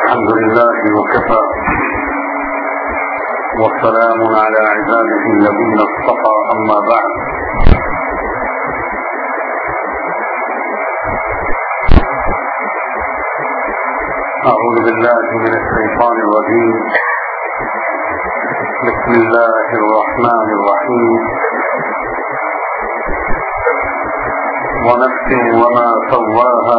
الحمد لله وكفى والسلام على عباده الذين اصطفى أما بعد أعوذ بالله من الشيطان الرجيم بسم الله الرحمن الرحيم ونفس وما سواها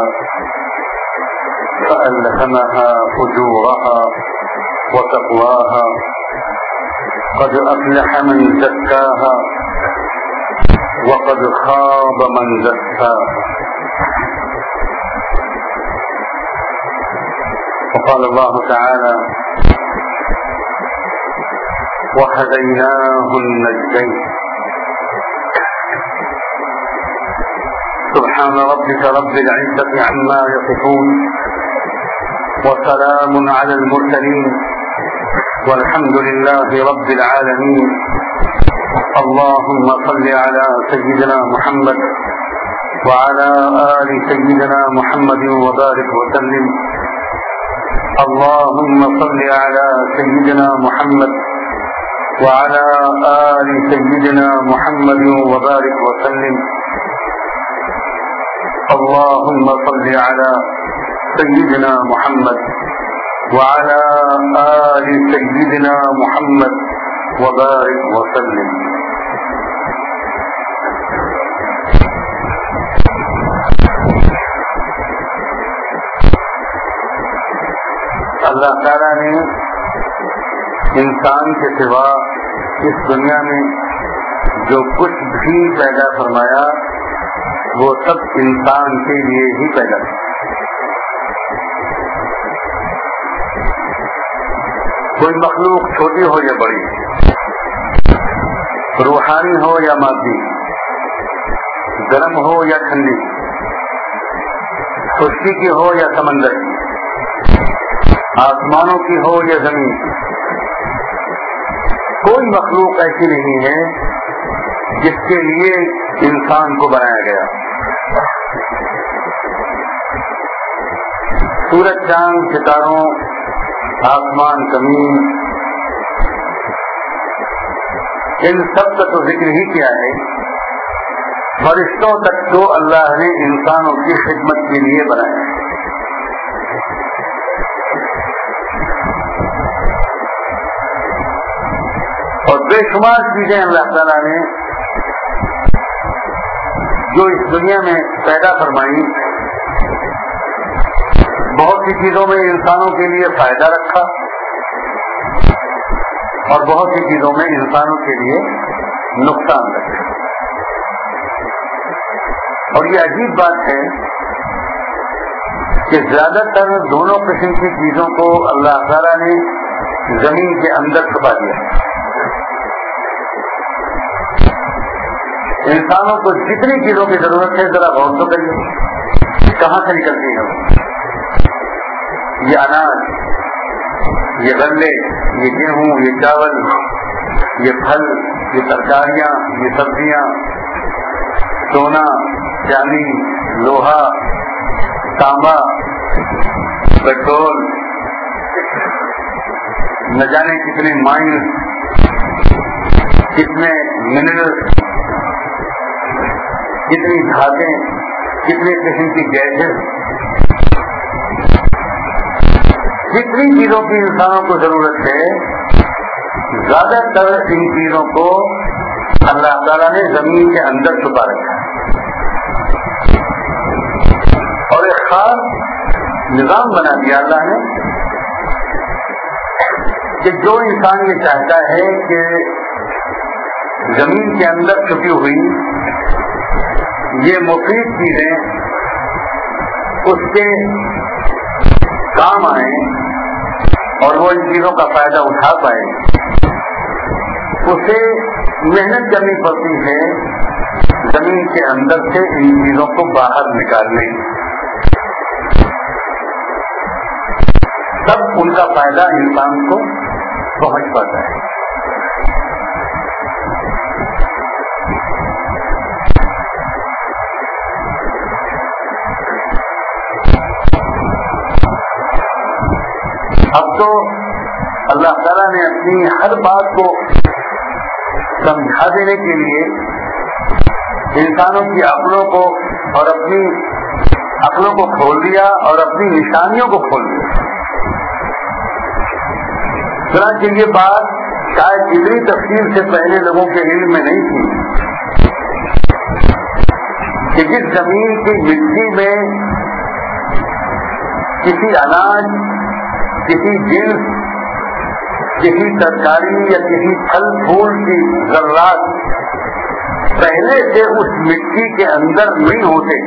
فألهمها فجورها وتقواها قد أفلح من زكاها وقد خاب من دساها. وقال الله تعالى وهديناه النجدين. سبحان ربك رب العزة عما يصفون وسلام على المرسلين والحمد لله رب العالمين. اللهم صل على سيدنا محمد وعلى آل سيدنا محمد وبارك وسلم. اللهم صل على سيدنا محمد وعلى آل سيدنا محمد وبارك وسلم. اللهم صل على سيدنا محمد وعلى آل سيدنا محمد وبارك وسلم. اللہ تعالیٰ نے انسان کے سوا اس دنیا میں جو کچھ بھی پیدا فرمایا وہ سب انسان کے لیے ہی پیدا ہے. کوئی مخلوق چھوٹی ہو یا بڑی، روحانی ہو یا مادی، گرم ہو یا ٹھنڈی، خشکی کی ہو یا سمندر کی، آسمانوں کی ہو یا زمین کی، کوئی مخلوق ایسی نہیں ہے جس کے لیے انسان کو بنایا گیا. سورج، چاند، ستاروں، آسمان، زمین، ان سب کا تو ذکر ہی کیا ہے. فرشتوں تک تو اللہ نے انسانوں کی خدمت کے لیے بنایا. اور بے شمار چیزیں اللہ تعالیٰ نے جو اس دنیا میں پیدا فرمائی، بہت سی چیزوں میں انسانوں کے لیے فائدہ رکھا اور بہت سی چیزوں میں انسانوں کے لیے نقصان رکھا. اور یہ عجیب بات ہے کہ زیادہ تر دونوں قسم کی چیزوں کو اللہ تعالیٰ نے زمین کے اندر چھپا دیا. انسانوں کو جتنی چیزوں کی ضرورت ہے ذرا غور تو کریے، کہاں سے نکلتی ہے. یہ اناج، یہ غلے، یہ گیہوں، یہ چاول، یہ پھل، یہ ترکاریاں، یہ سبزیاں، سونا، چاندی، لوہا، تانبا، پیٹرول، نہ جانے کتنے مائنز، کتنے منرلز، کتنی دھاتیں، کتنے قسم کی گیسز، جتنی چیزوں کی انسانوں کو ضرورت ہے زیادہ تر ان چیزوں کو اللہ تعالیٰ نے زمین کے اندر چھپا رکھا ہے. اور ایک خاص نظام بنا دیا اللہ نے کہ جو انسان یہ چاہتا ہے کہ زمین کے اندر چھپی ہوئی یہ مفید چیزیں اس کے کام آئیں اور وہ ان چیزوں کا فائدہ اٹھا پائے، اسے محنت کرنی پڑتی ہے زمین کے اندر سے ان چیزوں کو باہر نکالنے، تب ان کا فائدہ انسان کو پہنچ پاتا ہے. اب تو اللہ تعالیٰ نے اپنی ہر بات کو سمجھا دینے کے لیے انسانوں کی عقلوں کو اور اپنی عقلوں کو کھول دیا اور اپنی نشانیوں کو کھول دیا. چنانچہ یہ بات شاید اتنی تفصیل سے پہلے لوگوں کے علم میں نہیں تھی کہ جس زمین کی مٹی میں کسی اناج، کسی جنس، کسی ترکاری یا کسی پھل پھول کی ذرات پہلے سے اس مٹی کے اندر نہیں ہوتے،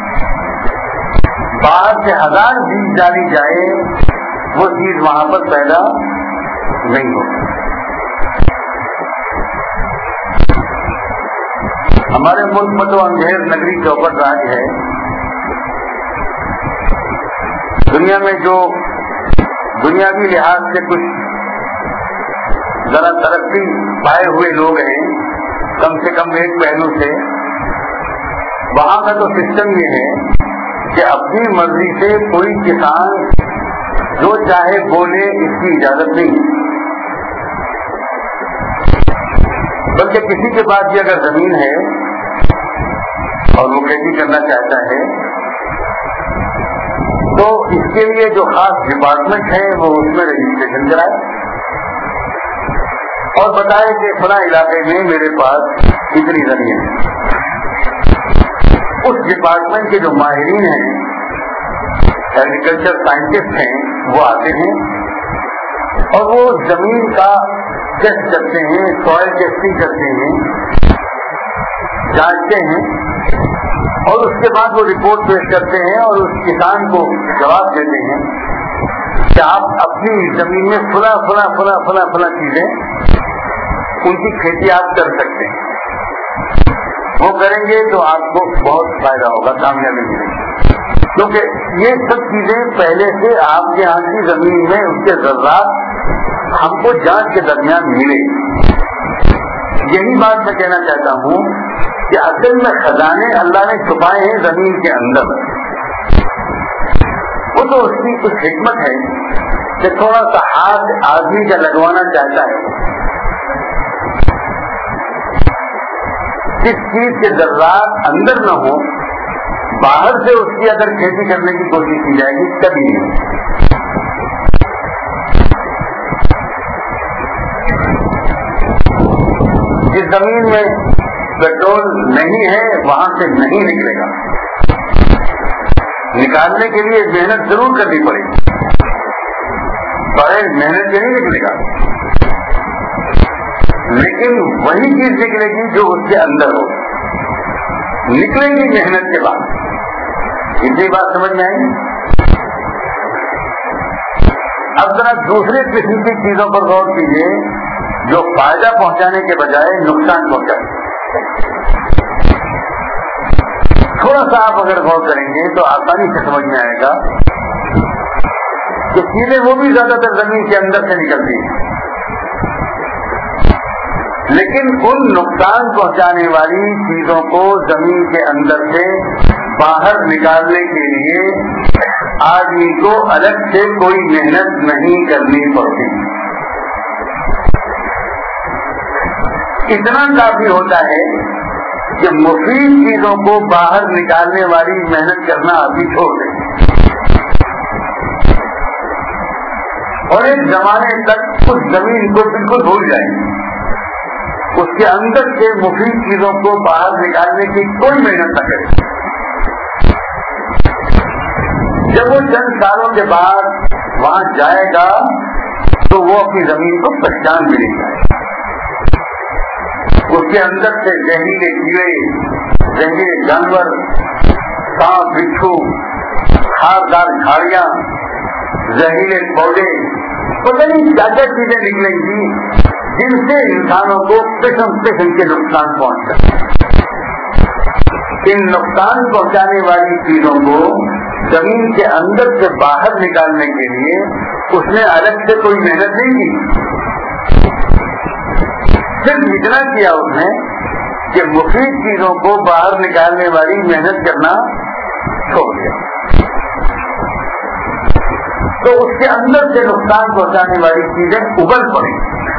باہر سے 1000 بیج ڈالی جائے وہ چیز وہاں پر پیدا نہیں ہوتی. ہمارے ملک میں تو اندھیر نگری چوپٹ راج ہے. دنیا میں جو دنیاوی لحاظ سے کچھ ذرا ترقی پائے ہوئے لوگ ہیں، کم سے کم ایک پہلو سے، وہاں کا تو سسٹم یہ ہے کہ اپنی مرضی سے کوئی کسان جو چاہے بولے اس کی اجازت نہیں، بلکہ کسی کے پاس بھی اگر زمین ہے اور وہ کھیتی کرنا چاہتا ہے تو اس کے لیے جو خاص ڈپارٹمنٹ ہے وہ اس میں رجسٹریشن کرائے اور بتائے کہ فلاں علاقے میں میرے پاس اتنی زمین ہے. اس ڈپارٹمنٹ کے جو ماہرین ہیں، ایگریکلچر سائنٹسٹ ہیں، وہ آتے ہیں اور وہ زمین کا ٹیسٹ کرتے ہیں، سوائل ٹیسٹنگ کرتے ہیں، جانچتے ہیں اور اس کے بعد وہ رپورٹ پیش کرتے ہیں اور اس کسان کو جواب دیتے ہیں کہ آپ اپنی زمین میں فلاں فلاں فلاں فلاں فلاں چیزیں ان کی کھیتی آپ کر سکتے ہیں. وہ کریں گے تو آپ کو بہت فائدہ ہوگا، کامیابی ملے گی، کیونکہ یہ سب چیزیں پہلے سے آپ کے یہاں کی زمین میں اس کے ذرات ہم کو جانچ کے درمیان ملے. یہی بات میں کہنا چاہتا ہوں کہ اصل میں خزانے اللہ نے چھپائے ہیں زمین کے اندر. وہ تو اس کی کچھ حکمت ہے کہ تھوڑا سا ہاتھ آدمی کا لگوانا چاہتا ہے، جس چیز کے ذرات اندر نہ ہو باہر سے اس کی اگر کھیتی کرنے کی کوشش کی جائے گی کبھی نہیں. جس زمین میں پیٹرول نہیں ہے وہاں سے نہیں نکلے گا، نکالنے کے لیے محنت ضرور کرنی پڑے گی، بغیر محنت سے نہیں نکلے گا، لیکن وہی چیز نکلے گی جو اس کے اندر ہو، نکلے گی محنت کے بعد. اتنی بات سمجھ میں آئی. اب ذرا دوسرے قسم کی چیزوں پر غور کیجیے جو فائدہ پہنچانے کے بجائے نقصان پہنچائے. تھوڑا سا آپ اگر غور کریں گے تو آسانی سے سمجھ میں آئے گا کہ چیزیں وہ بھی زیادہ تر زمین کے اندر سے نکلتی ہیں، لیکن ان نقصان پہنچانے والی چیزوں کو زمین کے اندر سے باہر نکالنے کے لیے آدمی کو الگ سے کوئی محنت نہیں کرنی پڑتی. اتنا کافی ہوتا ہے کہ مفید چیزوں کو باہر نکالنے والی محنت کرنا آدمی چھوڑ دے اور ایک زمانے تک اس زمین کو بالکل بھول جائیں، اس کے اندر سے مفید چیزوں کو باہر نکالنے کی کوئی محنت نہ کرے. جب وہ چند سالوں کے بعد وہاں جائے گا تو وہ اپنی زمین کو پہچان بھی نہیں جائے. اس کے اندر سے زہریلے کیڑے، زہریلے جانور، سانپ بچھو، خاردار جھاڑیاں، زہریلے پودے، پتہ نہیں کیا کیا چیزیں نکلیں گی جن سے انسانوں کو قسم قسم کے نقصان پہنچتا ہے. ان نقصان پہنچانے والی چیزوں کو زمین کے اندر سے باہر نکالنے کے لیے اس نے الگ سے کوئی محنت نہیں کی، صرف اتنا کیا اس نے کہ مفید چیزوں کو باہر نکالنے والی محنت کرنا چھوڑ دیا. تو اس کے اندر سے نقصان پہنچانے والی چیزیں ابل پڑیں.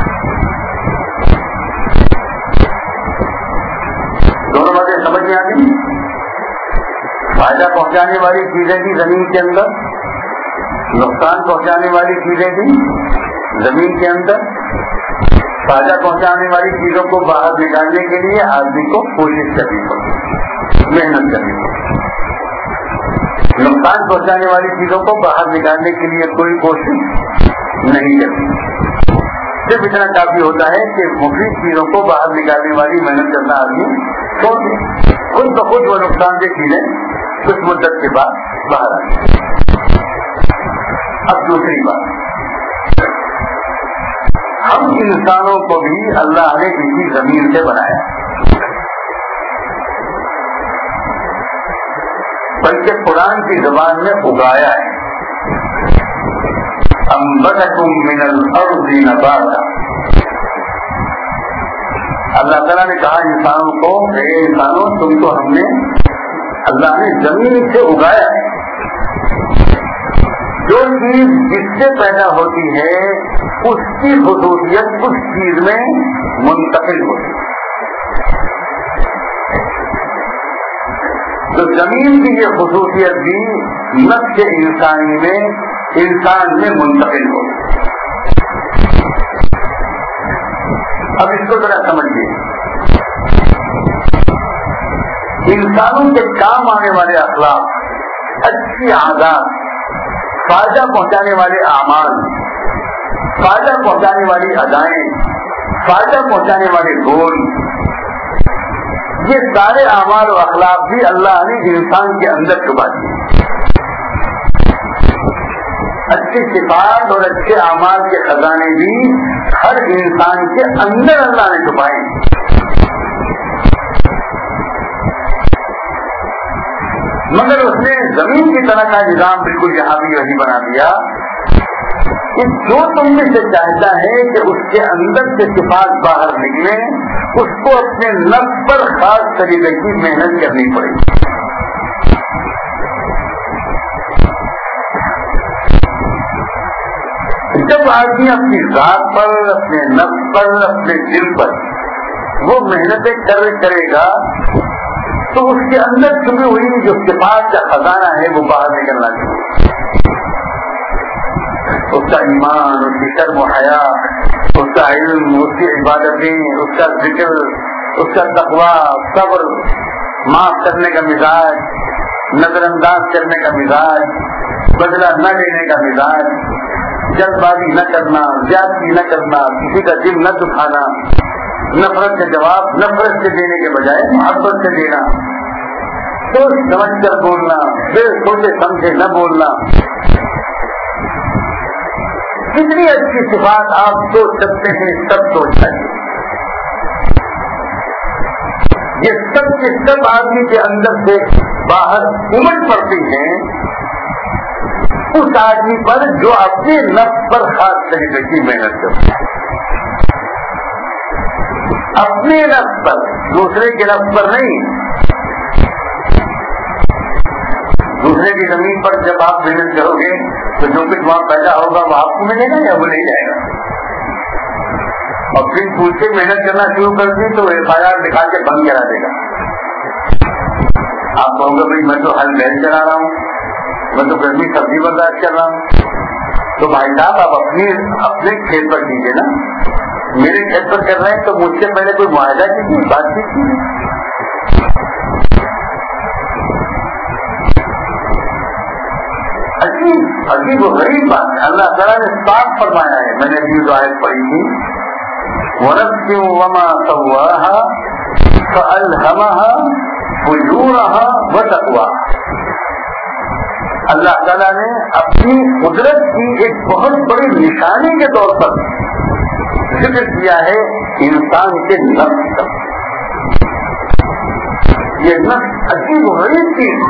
دونوں باتیں سمجھ میں آ گئی. فائدہ پہنچانے والی چیزیں بھی زمین کے اندر، نقصان پہنچانے والی چیزیں بھی زمین کے اندر. فائدہ پہنچانے والی چیزوں کو باہر نکالنے کے لیے آدمی کو کوشش کرنی پڑتی، محنت کرنی پڑتی. نقصان پہنچانے والی چیزوں کو باہر نکالنے کے لیے کوئی کوشش نہیں کرتی. صرف اتنا کافی ہوتا ہے کہ مفید چیزوں کو باہر نکالنے والی محنت کرنا آدمی چھوڑ دے، خود بخود وہ نقصان دہ چیزیں کچھ مدت کے بعد باہر آئیں. اب دوسری بات، ہم انسانوں کو بھی اللہ نے اسی زمین سے بنایا، بلکہ قرآن کی زبان میں اگایا ہے. انبتکم من الارض نباتا. اللہ تعالیٰ نے کہا انسانوں کو، اے انسانوں تم کو ہم نے، اللہ نے زمین سے اگایا ہے. جو چیز جس سے پیدا ہوتی ہے اس کی خصوصیت اس چیز میں منتقل ہوتی ہے. تو زمین کی یہ خصوصیت بھی نفس انسانی میں، انسان میں منتقل ہو. اب اس کو ذرا سمجھیے. انسانوں کے کام آنے والے اخلاق، اچھی عادات، فائدہ پہنچانے والے اعمال، فائدہ پہنچانے والی ادائیں، فائدہ پہنچانے والے گول، یہ سارے اعمال و اخلاق بھی اللہ نے انسان کے اندر چھپا دیے. اچھی صفات اور اچھے اعمال کے خزانے بھی ہر انسان کے اندر اللہ نے چھپائے. مگر اس نے زمین کی طرح کا نظام بالکل یہاں بھی وہی بنا دیا کہ جو تم میں سے چاہتا ہے کہ اس کے اندر سے صفات باہر نکلے، اس کو اپنے نفس پر خاص طریقے کی محنت کرنی پڑے گی. جب آدمی اپنی ذات پر، اپنے نفس پر، اپنے دل پر وہ محنتیں کرے گا تو اس کے اندر چھپی ہوئی جو صفات کا خزانہ ہے وہ باہر نکلنا چاہیے. اس کا ایمان، اس کی شرم و حیا، اس کا علم، اس کی عبادتیں، اس کا ذکر، اس کا تقویٰ، صبر، معاف کرنے کا مزاج، نظر انداز کرنے کا مزاج، بدلہ نہ لینے کا مزاج، جلد بازی نہ کرنا، زیادتی نہ کرنا، کسی کا دل نہ دکھانا، نفرت کا جواب نفرت سے دینے کے بجائے محبت سے دینا، سوچ سمجھ کر بولنا، پھر سوچے سمجھے نہ بولنا. کتنی اچھی صفات آپ سوچ سکتے ہیں، سب سوچ چاہیے. یہ سب کے سب آدمی کے اندر سے باہر امڑ پڑتی ہیں اس آدمی پر جو اپنے نفس پر خاص طریقے کی محنت کرتا ہے. اپنے نفس پر، دوسرے کے نفس پر نہیں. دوسرے کی زمین پر جب آپ محنت کرو گے تو جو کچھ وہاں پیدا ہوگا وہ آپ کو ملے گا یا وہ نہیں جائے گا. اور پھر پوچھ کے محنت کرنا شروع کر دی تو FIR دکھا کے بند کرا دے گا. آپ کہو گے بھائی میں تو ہل بیل چلا رہا ہوں، میں تو گرمی سبزی برداشت کر رہا ہوں. تو بھائی صاحب آپ اپنے کھیت پر کیجیے نا. میرے کھیت پر کر رہے ہیں تو مجھ سے پہلے کوئی معاہدہ کیجیے، بات چیت کیجیے. عجیب و غریب بات ہے. اللہ تعالیٰ نے صاف فرمایا ہے، میں نے ابھی جو آیت پڑھی تھی، وَنَفْسٍ وَمَا سَوَّاهَا فَأَلْهَمَهَا فُجُورَهَا وَتَقْوَاهَا. اللہ تعالیٰ نے اپنی قدرت کی ایک بہت بڑی نشانی کے طور پر ذکر کیا ہے انسان کے نفس کا. یہ نفس عجیب و غریب چیز.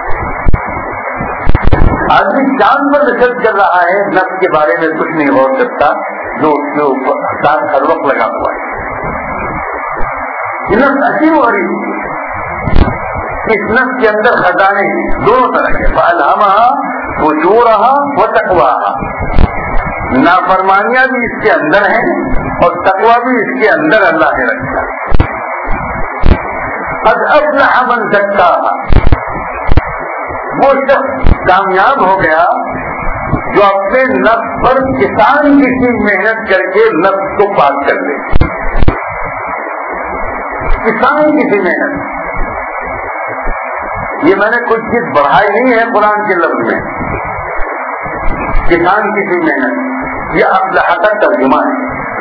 آدمی چاند پر ریسرچ کر رہا ہے، نفس کے بارے میں کچھ نہیں ہو سکتا جو اس کے اوپر ہر وقت لگا ہوا ہے. یہ نفس عجیب و غریب. اس نفس کے اندر خزانے دونوں طرح کے، فَأَلْهَمَهَا فُجُورَهَا وَتَقْوَاهَا، نافرمانیاں بھی اس کے اندر ہیں اور تقویٰ بھی اس کے اندر اللہ نے رکھا۔ قَدْ أَفْلَحَ مَنْ زَكَّاهَا، وہ شخص کامیاب ہو گیا جو اپنے نفس پر کسان کسی محنت کر کے نفس کو پاک کر دے، کسان کسی محنت، یہ میں نے کچھ چیز بڑھائی نہیں ہے قرآن کے لفظ میں، کسان کسی محنت، یہ افلاح کا ترجمہ ہے۔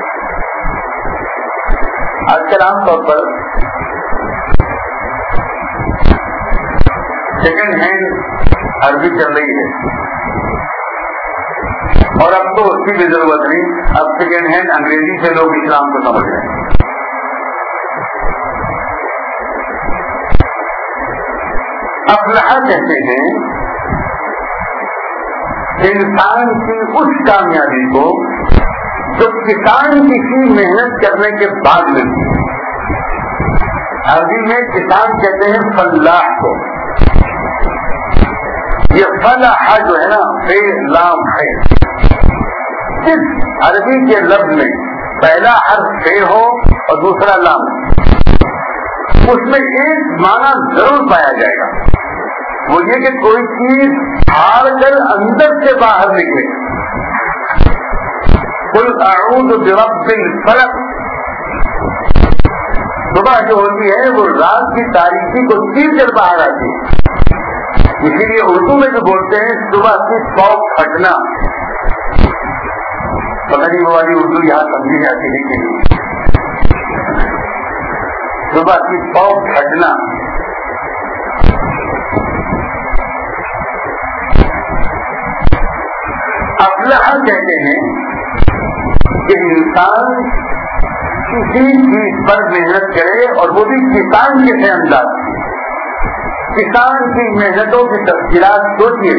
آج کل عام طور پر سیکنڈ ہینڈ عربی چل رہی ہے، اور اب تو اس کی بھی ضرورت نہیں، اب سیکنڈ ہینڈ انگریزی سے لوگ اسلام کو سمجھ رہے ہیں۔ افلاح کہتے ہیں انسان کی اس کامیابی کو جو کسان کسی محنت کرنے کے بعد ملتی ہے۔ عربی میں کسان کہتے ہیں فلاح کو، یہ فلاح جو ہے نا فے لام ہے، اس عربی کے لفظ میں پہلا حرف فے ہو اور دوسرا لام، اس میں ایک معنی ضرور پایا جائے گا، وہ یہ کہ کوئی چیز ہار کر اندر سے باہر نکلے۔ قل اعوذ برب الفلق، صبح جو ہوتی ہے وہ رات کی تاریکی کو چیر کر باہر آتی ہے، اسی لیے اردو میں جو بولتے ہیں صبح کی فوق پھٹنا، پتہ نہیں وہ والی اردو یہاں سمجھی جاتی ہے کہ نہیں، صبح کی فوق پھٹنا۔ افلاح کہتے ہیں کہ انسان کسی چیز پر محنت کرے اور وہ بھی کسان کے سے انداز، کسان کی محنتوں کی تفصیلات سوچیے،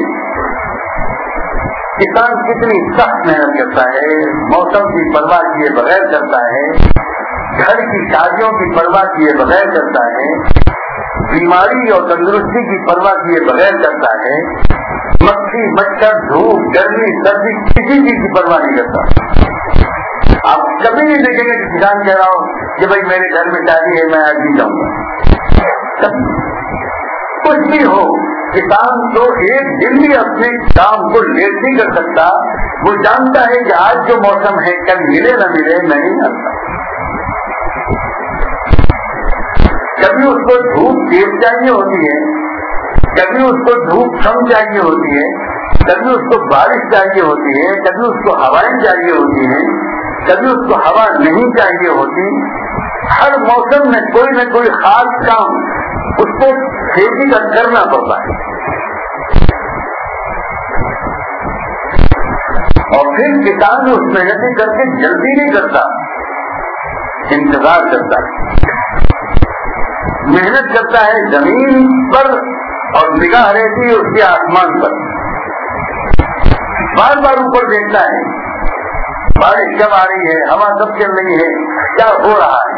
کسان کتنی سخت محنت کرتا ہے، موسم کی پرواہ کیے بغیر کرتا ہے، گھر کی شادیوں کی پرواہ کیے بغیر کرتا ہے، بیماری اور تندرستی کی پرواہ کیے بغیر کرتا ہے، مکھی مچھر دھوپ گرمی سردی کسی چیز کی پرواہ نہیں کرتا۔ آپ کبھی نہیں دیکھیں گے کہ کسان کہہ رہا ہو کہ بھائی میرے گھر میں شادی ہے میں آج نہیں جاؤں گا، کچھ بھی ہو، کسان تو ایک دن بھی اپنے کام کو لیٹ نہیں کر سکتا، وہ جانتا ہے کہ آج جو موسم ہے کل ملے نہ ملے میں نہیں جانتا۔ کبھی اس کو دھوپ تیز چاہیے ہوتی ہے، کبھی اس کو دھوپ کم چاہیے ہوتی ہے، کبھی اس کو بارش چاہیے ہوتی ہے، کبھی اس کو ہوائیں چاہیے ہوتی ہیں، کبھی اس کو ہوا نہیں چاہیے ہوتی۔ ہر موسم میں کوئی نہ کوئی خاص کام اس کو کھیتی کا کرنا پڑتا ہے، اور پھر کسان اس محنتیں کر کے جلدی نہیں کرتا، انتظار کرتا ہے، محنت کرتا ہے زمین پر اور نگاہ رہتی ہے اس کے آسمان پر، بار بار اوپر دیکھتا ہے بارش کب آ رہی ہے، ہوا کب چل رہی ہے، کیا ہو رہا ہے۔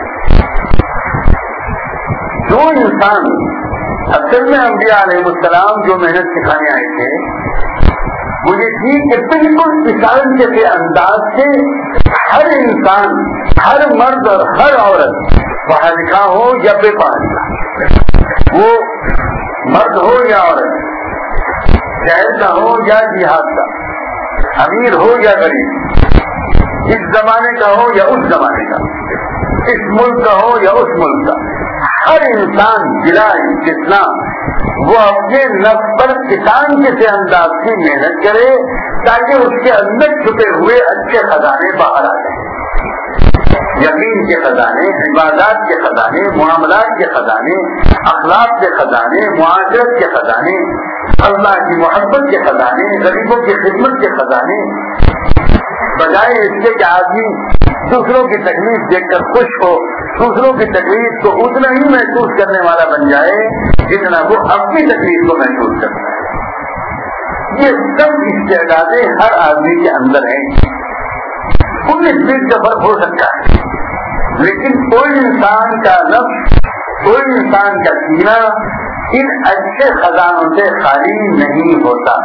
جو انسان اصل میں انبیاء علیہ السلام جو محنت سکھانے آئے تھے، مجھے تھی کہ بالکل کسان کے انداز سے ہر انسان، ہر مرد اور ہر عورت، پڑھا لکھا ہو یا بے پڑھا لکھا، وہ مرد ہو یا عورت، شہر کا ہو یا دیہات کا، امیر ہو یا غریب، اس زمانے کا ہو یا اس زمانے کا، اس ملک کا ہو یا اس ملک کا، ہر انسان بلا جتنا وہ اپنے نفس پر کسان کے سے انداز کی محنت کرے تاکہ اس کے اندر چھپے ہوئے اچھے خزانے باہر آ جائیں، یقین کے خزانے، عبادات کے خزانے، معاملات کے خزانے، اخلاق کے خزانے، معاشرت کے خزانے، اللہ کی محبت کے خزانے، غریبوں کی خدمت کے خزانے، بجائے اس کے کہ آدمی دوسروں کی تکلیف دیکھ کر خوش ہو، دوسروں کی تکلیف کو اتنا ہی محسوس کرنے والا بن جائے جتنا وہ اپنی تکلیف کو محسوس کرتا ہے۔ یہ سب استعدادیں ہر آدمی کے اندر ہیں، 19-20 کا فرق ہو سکتا ہے، لیکن کوئی انسان کا نفس، کوئی انسان کا سینہ، ان اچھے خزانوں سے خالی نہیں ہوتا.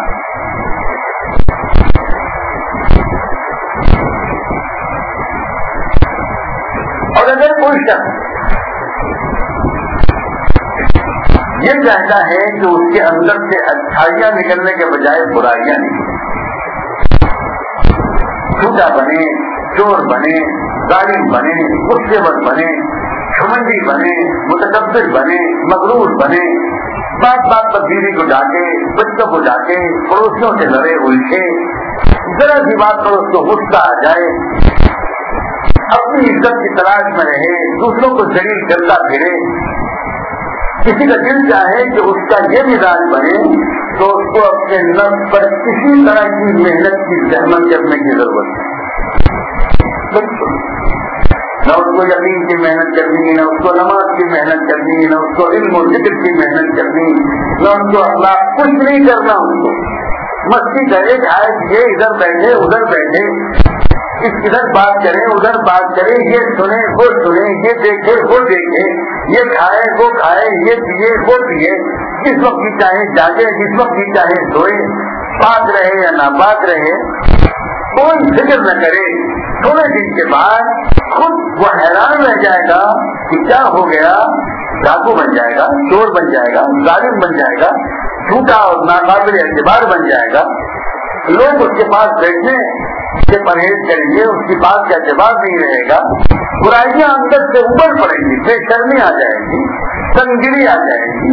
اور اگر کوئی شخص یہ چاہتا ہے کہ اس کے اندر سے اچھائیاں نکلنے کے بجائے برائیاں نکلیں، جھوٹا بنے، چور بنے، ظالم بنے، غصے بد بنے، گھمنڈی بنے، متکبر بنے، مغرور بنے، بات بات پر بیوی کو ڈانٹے، بچوں کو ڈانٹے، پڑوسیوں سے لڑے الجھے، ذرا سی بات پر اس کو غصہ آ جائے، اپنی عزت کی تلاش میں رہے، دوسروں کو ذلیل کرتا پھرے، کسی کا دل چاہے کہ اس کا یہ مزاج بنے تو اس کو اپنے نفس پر کسی طرح کی محنت کی زحمت کرنے کی ضرورت ہے. نہ اس کو یقین کی محنت کرنی، نہ اس کو نماز کی محنت کرنی، نہ اس کو علم و ذکر کی محنت کرنی، نہ اس کو اخلاق، کچھ نہیں کرنا. اس کو مستی کرے کھائے یہ ادھر بیٹھے ادھر بیٹھے، ادھر بات کریں ادھر بات کریں، یہ سنیں وہ سنیں، یہ دیکھے وہ دیکھے، یہ کھائے وہ کھائے، یہ پیے وہ پیے، جس وقت بھی چاہے جاگے، جس وقت بھی چاہے سوئے، پاک رہے یا ناپاک رہے، کوئی فکر نہ کرے. تھوڑے دن کے بعد خود وہ حیران رہ جائے گا کہ کیا ہو گیا، ڈاکو بن جائے گا، چور بن جائے گا، ظالم بن جائے گا، جھوٹا اور ناقابل اعتبار بن جائے گا. لوگ اس کے پاس بیٹھنے سے پرہیز کریں گے، اس کی بات کا اعتبار نہیں رہے گا، برائیاں اندر سے اوپر پڑیں گی، بے شرمی آ جائے گی، تنگری آ جائے گی،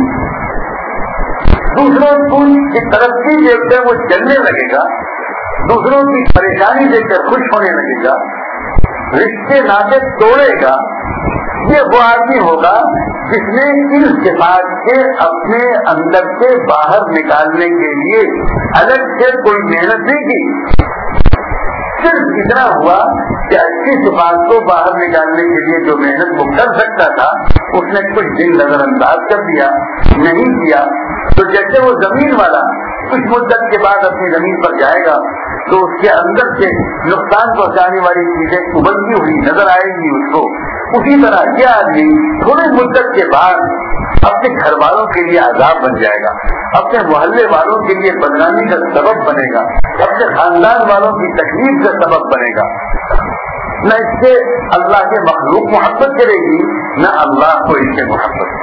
دوسروں کی ترقی دیکھ کر وہ جلنے لگے گا، دوسروں کی پریشانی دیکھ کر خوش ہونے لگے گا، رشتے ناطے توڑے گا. یہ وہ آدمی ہوگا جس نے ان صفات کے اپنے اندر سے باہر نکالنے کے لیے الگ سے کوئی محنت نہیں کی. صرف اتنا ہوا کہ اچھی صفات کو باہر نکالنے کے لیے جو محنت وہ کر سکتا تھا اس نے کچھ دن نظر انداز کر دیا، نہیں کیا. تو جیسے وہ زمین والا کچھ مدت کے بعد اپنی زمین پر جائے گا تو اس کے اندر سے نقصان پہنچانے والی چیزیں ابلتی ہوئی نظر آئے گی اس کو. اسی طرح یہ آدمی تھوڑی مدت کے بعد اپنے گھر والوں کے لیے عذاب بن جائے گا، اپنے محلے والوں کے لیے بدنامی کا سبب بنے گا، اپنے خاندان والوں کی تکلیف کا سبب بنے گا. نہ اس سے اللہ کے مخلوق محبت کرے گی، نہ اللہ کو اس سے محبت.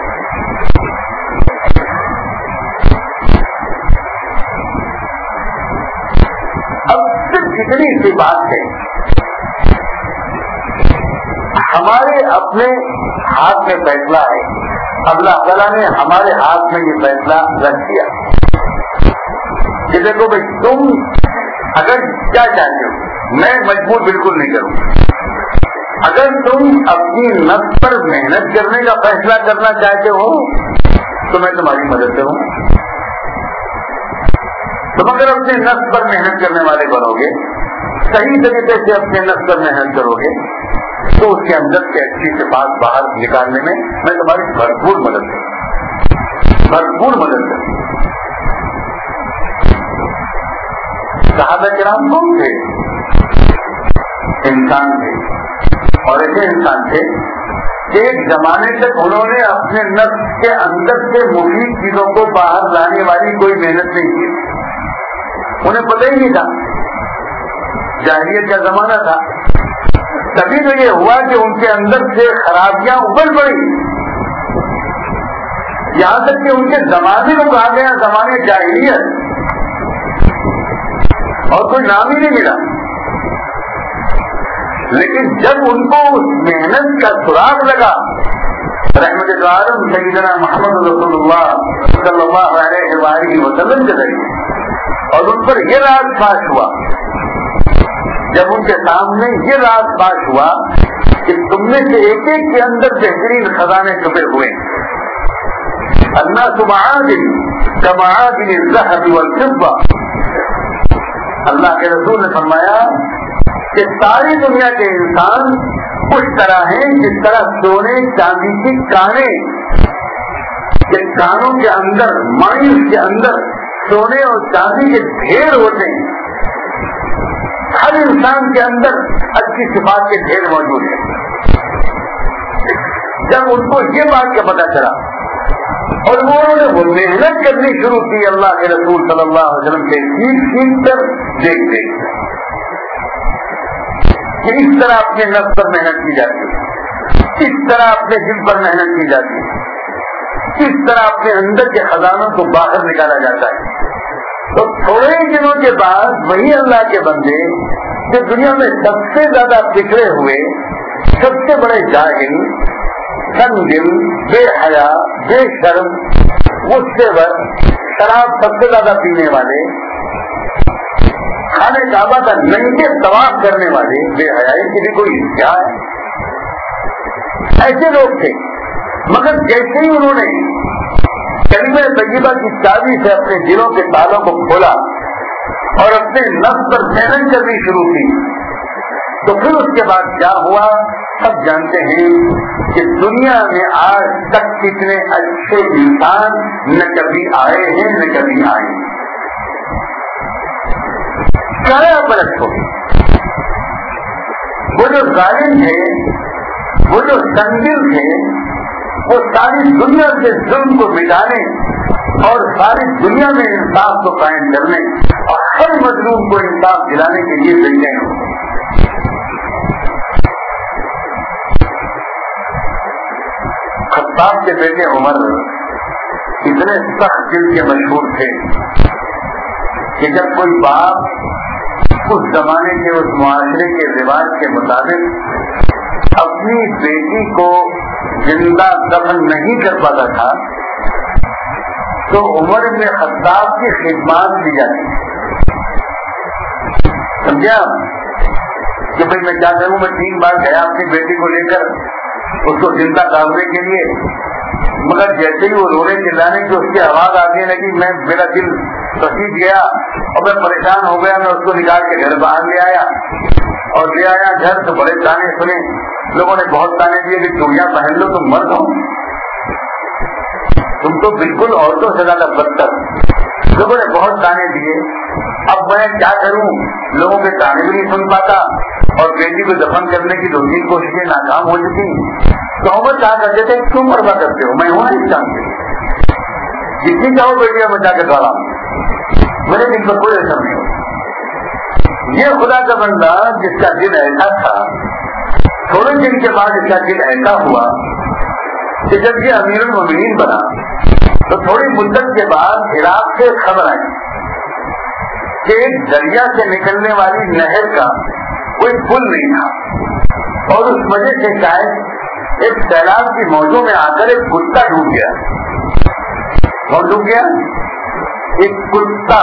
اب صرف اتنی سی بات ہے، ہمارے اپنے ہاتھ میں فیصلہ ہے. اللہ تعالیٰ نے ہمارے ہاتھ میں یہ فیصلہ رکھ دیا کہ دیکھو بھائی تم اگر کیا چاہتے ہو، میں مجبور بالکل نہیں کروں. اگر تم اپنی نفس پر محنت کرنے کا فیصلہ کرنا چاہتے ہو تو میں تمہاری مدد کروں. تم اگر اپنے نفس پر محنت کرنے والے بنو گے، صحیح طریقے سے اپنے نفس پر محنت کرو گے تو اس کے اندر سے اچھی صفات باہر نکالنے میں میں تمہاری بھرپور مدد کروں، بھرپور مدد کروں. صحابہ کرام کون تھے؟ انسان تھے، اور ایسے انسان تھے کہ ایک زمانے تک انہوں نے اپنے نفس کے اندر سے مفید چیزوں کو باہر لانے والی کوئی محنت نہیں کی. انہیں پتہ ہی نہیں تھا، جاہلیت کا زمانہ تھا. تبھی تو یہ ہوا کہ ان کے اندر سے خرابیاں ابل پڑی، یہاں تک کہ ان کے زمانے کو کہا گیا زمانے جاہلیت، اور کوئی نام ہی نہیں ملا. لیکن جب ان کو اس محنت کا سراغ لگا رحمت عالم سیدنا محمد رسول اللہ صلی اللہ علیہ وآلہ وسلم کے ذریعے، اور ان پر یہ راز فاش ہوا، جب ان کے سامنے یہ راز فاش ہوا کہ تم میں سے ایک ایک کے اندر بہترین خزانے چھپے ہوئے، الناس معادن كمعادن الذهب والفضة. اللہ کے رسول نے فرمایا کہ ساری دنیا کے انسان اس طرح ہیں جس طرح سونے چاندی کی کانیں، کہ کانوں کے اندر مائنس کے اندر سونے اور چاندی کے ڈھیر ہوتے ہیں. ہر انسان کے اندر اچھی صفات کے ڈھیر موجود ہیں. جب ان کو یہ بات کا پتہ چلا اور وہ انہوں نے وہ محنت کرنی شروع کی اللہ کے رسول صلی اللہ علیہ وسلم سے سیکھ کر دیکھ دیکھ کہ اس طرح اپنے نفس پر محنت کی جاتی ہے، اس طرح اپنے دل پر محنت کی جاتی ہے، اس طرح اپنے اندر کے خزانوں کو باہر نکالا جاتا ہے۔ تو تھوڑے ہی دنوں کے بعد وہی اللہ کے بندے جو دنیا میں سب سے زیادہ بکھرے ہوئے، سب سے بڑے جاہل، سنگل، بے حیا، بے شرم، غصے ور، شراب سب سے زیادہ پینے والے، خانہ کعبہ کا ننگے طواف کرنے والے، بے حیائی کی بھی کوئی کیا ہے، ایسے لوگ تھے۔ مگر جیسے ہی انہوں نے کلمہ طیبہ کی چابی سے اپنے دلوں کے تالوں کو کھولا اور اپنے نفس پر محنت کرنی شروع کی، تو پھر اس کے بعد کیا ہوا سب جانتے ہیں کہ دنیا میں آج تک کتنے اچھے انسان نہ کبھی آئے ہیں نہ کبھی آئے ہیں۔ کیا برس ہو وہ جو ظالم تھے، وہ جو سنگل تھے، وہ ساری دنیا سے ظلم کو مٹانے اور ساری دنیا میں انصاف کو قائم کرنے اور ہر مظلوم کو انصاف دلانے کے لیے بیٹھے ہیں۔ خطاب کے بیٹے عمر اتنے سخت دل کے مشہور تھے کہ جب کوئی باپ اس زمانے کے اس معاشرے کے رواج کے مطابق اپنی بیٹی کو زندہ دفن نہیں کر پاتا تھا تو عمر بن خطاب کی خدمات دی جاتی، سمجھا کہ بھائی میں کیا کروں، میں 3 بار گیا اپنی بیٹی کو لے کر اس کو زندہ ڈالنے کے لیے، مگر جیسے ہی وہ رونے چلانے کی اس کی آواز آنے لگی، میرا دل پسیج گیا اور میں پریشان ہو گیا۔ میں اس کو نکال کے گھر باہر لے آیا اور لے آیا گھر تو بڑے تانے سنے، لوگوں نے بہت تانے دیے کہ چوڑیاں پہن لو تم مرد ہو، تم تو بالکل عورتوں سے زیادہ بدتر، لوگوں نے بہت تانے دیے۔ اب میں کیا کروں، لوگوں کے تانے بھی نہیں سن پاتا اور بیٹی کو دفن کرنے کی 2-3 کوششیں ناکام ہو چکی۔ تو عمر کہا کرتے تھے کیوں پرواہ کرتے ہو، میں ہوں نہیں چاہتے، جتنی چاہو بیٹیاں بچا کے دوڑا، میرے دل پر کوئی اثر نہیں ہو۔ یہ خدا کا بندہ جس کا دل ایسا تھا، تھوڑے دن کے بعد اس کا دل ایسا ہوا کہ جب یہ امیر المومنین بنا تو تھوڑی مدت کے بعد عراق سے خبر آئی کہ ایک دریا سے نکلنے والی نہر کا کوئی پل نہیں تھا اور اس وجہ سے شاید ایک سیلاب کی موجوں میں آ کر ایک کتا ڈوب گیا۔ کون ڈوب گیا؟ ایک کتا۔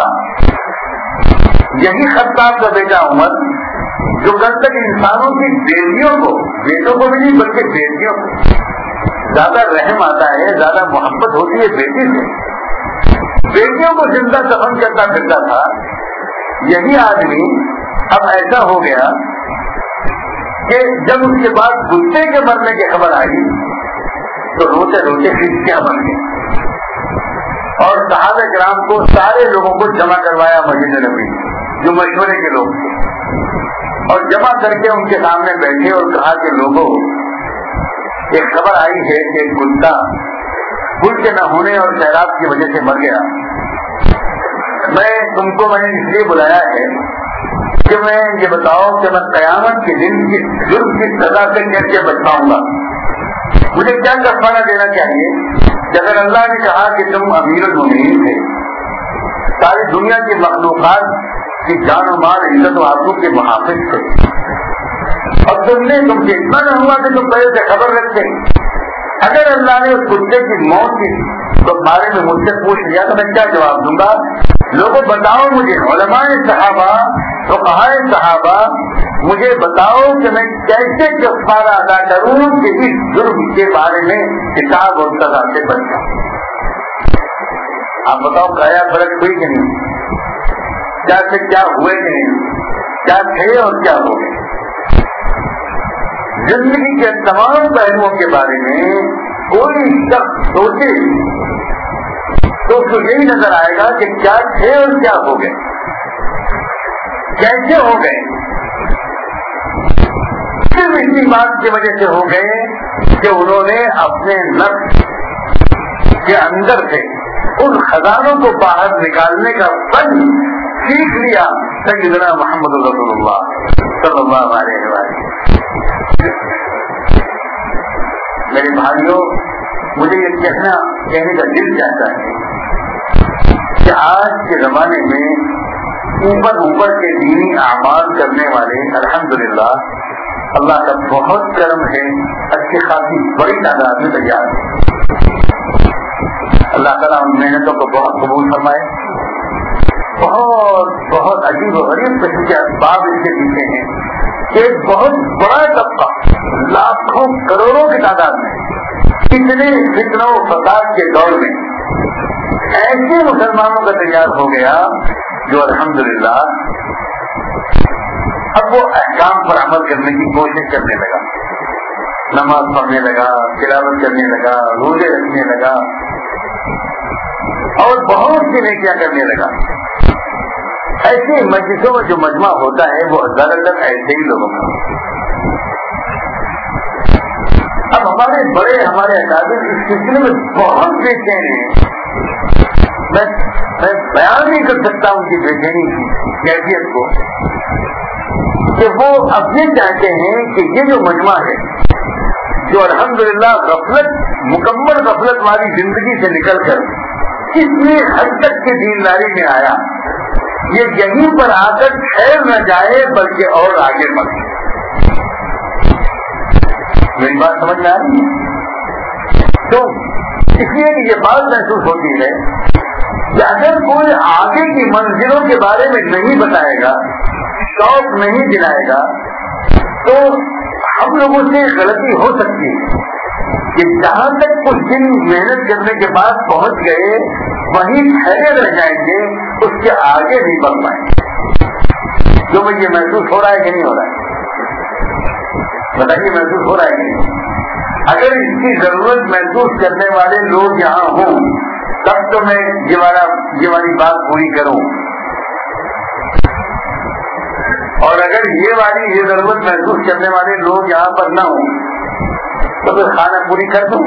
یہی خطاب کا بیٹا عمر جو کل تک انسانوں کی بیٹیوں کو، بیٹوں کو بھی نہیں بلکہ بیٹیوں کو زیادہ رحم آتا ہے، زیادہ محبت ہوتی ہے بیٹی سے، بیٹیوں کو زندہ دفن کرتا پھرتا تھا، یہی آدمی اب ایسا ہو گیا کہ جب اس کے بعد کتے کے مرنے کی خبر آئی تو روتے روتے کیا بن گئے اور صحابہ کرام کو سارے لوگوں کو جمع کروایا مسجد نبوی جو مشورے کے لوگ تھے، اور جمع کر کے ان کے سامنے بیٹھے اور کہا کہ لوگوں ایک خبر آئی ہے کہ ایک کتا پل کے نہ ہونے اور سیلاب کی وجہ سے مر گیا۔ میں تم کو میں نے اس لیے بلایا ہے کہ میں یہ بتاؤ کہ میں قیامت کے دن کی جرم کی سزا سے کیسے بچ پاؤں گا، مجھے کیا کفارہ دینا چاہیے کہ اگر اللہ نے کہا کہ تم امیر المومنین تھے، ساری دنیا کی مخلوقات کی جان و مال عزت و آبرو کے محافظ تھے، اور تم سے اتنا نہ ہوا کہ تم پہلے سے خبر رکھتے، اگر اللہ نے اس کتے کی موت کی تو بارے میں مجھ سے پوچھ لیا تو میں کیا جواب دوں گا؟ لوگوں بتاؤ مجھے، علماء صحابہ، فقہاء صحابہ، مجھے بتاؤ کہ میں کیسے کفارہ ادا کروں کہ اس جرم کے بارے میں حساب اور سزا سے بچ جاؤں۔ آپ بتاؤ کیا فرق ہوئی کہ نہیں، کیا سے کیا ہوئے کہ نہیں، کیا تھے اور کیا ہو گئے۔ زندگی کے تمام پہلوؤں کے بارے میں کوئی شخص سوچے تو اس کو یہی نظر آئے گا کہ کیا تھے اور کیا ہو گئے، کیسے ہو گئے۔ صرف اسی بات کی وجہ سے ہو گئے کہ انہوں نے اپنے نفس کے اندر سے ان خزانوں کو باہر نکالنے کا فن سیکھ لیا سیدنا محمد رسول اللہ صلی اللہ علیہ وسلم۔ میرے بھائیوں، مجھے یہ کہنے کا دل چاہتا ہے کہ آج کے زمانے میں اوپر کے دینی اعمال کرنے والے الحمدللہ اللہ کا بہت کرم ہے، اچھی خاصی بڑی تعداد میں تیار ہے۔ اللہ تعالیٰ ان محنتوں کو بہت قبول فرمائے۔ بہت عجیب و غریب قسم کے اسباب اس کے پیچھے ہیں کہ ایک بہت بڑا طبقہ لاکھوں کروڑوں کی تعداد میں اتنے فتنوں و فساد کے دور میں ایسے مسلمانوں کا تیار ہو گیا جو الحمدللہ اب وہ احکام پر عمل کرنے کی کوشش کرنے لگا، نماز پڑھنے لگا، تلاوت کرنے لگا، روزے رکھنے لگا اور بہت سی نیکیاں کرنے لگا۔ ایسی مجلسوں میں جو مجمع ہوتا ہے وہ زیادہ تر ایسے ہی لوگوں کا۔ اب ہمارے بڑے اکابر اس سلسلے میں بہت بے چین ہیں، میں بیان نہیں کر سکتا ان کی بے چینی کی کیفیت کو، کہ وہ اب یہ چاہتے ہیں کہ یہ جو مجمع ہے جو الحمدللہ مکمل غفلت والی زندگی سے نکل کر کتنی حد تک کے دینداری میں آیا، یہ یہیں پر آ کر ٹھہر نہ جائے بلکہ اور آگے بڑھے۔ میری بات سمجھ میں آ رہی ہے؟ تو اس لیے کہ یہ بات محسوس ہوتی ہے کہ اگر کوئی آگے کی منزلوں کے بارے میں نہیں بتائے گا، شوق نہیں دلائے گا، تو ہم لوگوں سے غلطی ہو سکتی ہے کہ جہاں تک کچھ دن محنت کرنے کے بعد پہنچ گئے وہیں ٹھہرے رہ جائیں گے، اس کے آگے نہیں بڑھ پائیں گے۔ جو مجھے محسوس ہو رہا ہے کہ نہیں ہو رہا ہے؟ بتائیے، محسوس ہو رہا ہے کہ نہیں؟ اگر اس کی ضرورت محسوس کرنے والے لوگ یہاں ہوں تب تو میں یہ والی بات پوری کروں، اور اگر یہ ضرورت محسوس کرنے والے لوگ یہاں پر نہ ہوں تو پھر کھانا پوری کر دوں،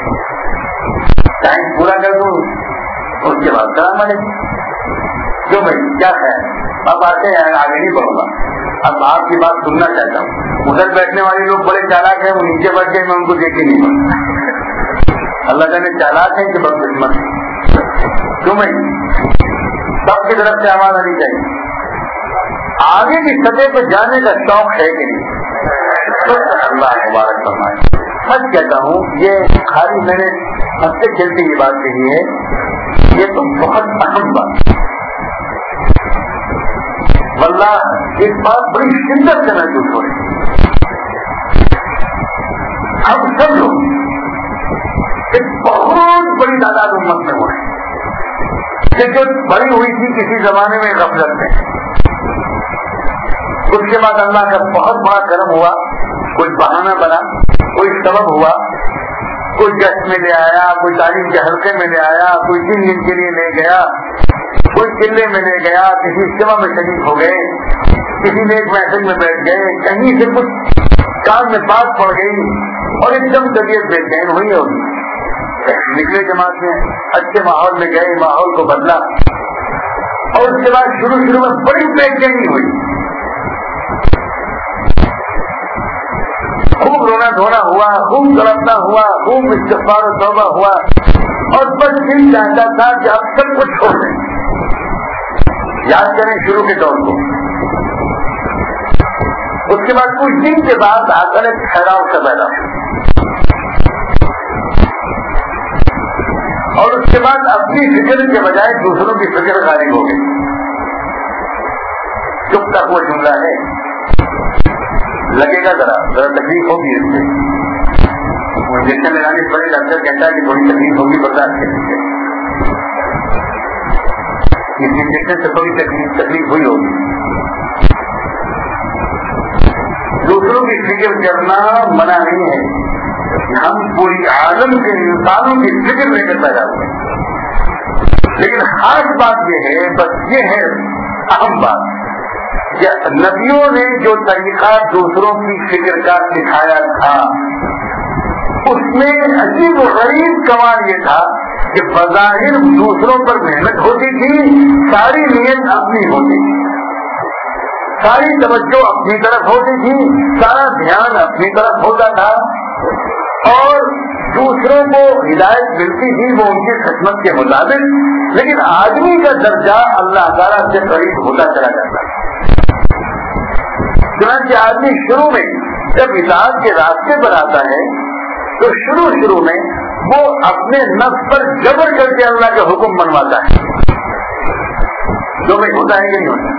ٹائم پورا کر دوں، اس کے بعد کرا ملے کیوں بھائی کیا ہے؟ اب آتے ہیں، آگے نہیں بڑھوں گا، اب آپ کی بات سننا چاہتا ہوں۔ ادھر بیٹھنے والے لوگ بڑے چالاک ہیں، وہ نیچے بیٹھ کے میں ان کو دیکھ کے نہیں بڑھتا۔ اللہ تعالیٰ چالاک ہے کہ بدقسمت ہے؟ کیوں بھائی؟ سب کی طرف سے آواز آنی چاہیے۔ آگے کی سطح پہ جانے کا شوق ہے کہ نہیں؟ اللہ مبارک فرمائے۔ سچ کہتا ہوں، یہ خالی میں نے ہنستے کھیلتے یہ بات کہی ہے، یہ تو بہت اہم بات ہے۔ واللہ ایک بات بڑی شدت سے محسوس ہو رہی ہے۔ ہم سب لوگ ایک بہت بڑی تعداد امت میں ہو رہے ہیں کہ جو بڑی ہوئی تھی کسی زمانے میں غفلت میں، اس کے بعد اللہ کا بہت بڑا کرم ہوا، کوئی بہانہ بنا، کوئی سبب ہوا، کوئی جشن میں لے آیا، کوئی تعلیم کے حلقے میں لے آیا، کوئی 3 دن کے لیے لے گیا، کوئی قلعے میں لے گیا، کسی اجتماع میں شریک ہو گئے، کسی نے ایک محفل میں بیٹھ گئے، کہیں سے کچھ کان میں بات پڑ گئی اور ایک دم طبیعت بے چین ہوئی ہوگی، نکلے جماعت میں، اچھے ماحول میں گئے، ماحول کو بدلا، اور اس کے بعد شروع میں بڑی بے چینی ہوئی، خوب رونا دھونا ہوا، خوب تڑپنا ہوا، خوب استغفار و توبہ ہوا، اور بس دل چاہتا تھا کہ اب سب کچھ چھوڑ دیں۔ یاد کریں شروع کے دور کو، اس کے بعد کچھ دن کے بعد آ کر ایک ٹھہراؤ سے پیدا اور اس کے بعد اپنی فکر کے بجائے دوسروں کی فکر غالب ہو گئی۔ چپ تک وہ جملہ ہے، لگے گا ذرا تکلیف ہوگی اس سے، انجیکشن لگانے سے پہلے ڈاکٹر کہتا ہے کہ تھوڑی تکلیف ہوگی، برداشت کریں گے، اس انجیکشن سے تھوڑی تکلیف ہوئی ہوگی۔ دوسروں کی فکر کرنا منع نہیں ہے، ہم پوری عالم کے انسانوں کی فکر لے کر پیدا ہوئے، لیکن خاص بات یہ ہے، بس یہ ہے اہم بات، کہ نبیوں نے جو طریقہ دوسروں کی فکر کا سکھایا تھا اس میں عجیب و غریب کمال یہ تھا کہ بظاہر دوسروں پر محنت ہوتی تھی، ساری نیت اپنی ہوتی تھی، ساری توجہ اپنی طرف ہوتی تھی، سارا دھیان اپنی طرف ہوتا تھا، اور دوسروں کو ہدایت ملتی تھی وہ ان کی خدمت کے مطابق، لیکن آدمی کا درجہ اللہ تعالیٰ سے قریب ہوتا چلا جاتا ہے۔ چنانچہ آدمی شروع میں جب اطاعت کے راستے پر آتا ہے تو شروع میں وہ اپنے نفس پر جبر کر کے اللہ کا حکم منواتا ہے، جو میں ہوتا ہے کہ نہیں ہوتا،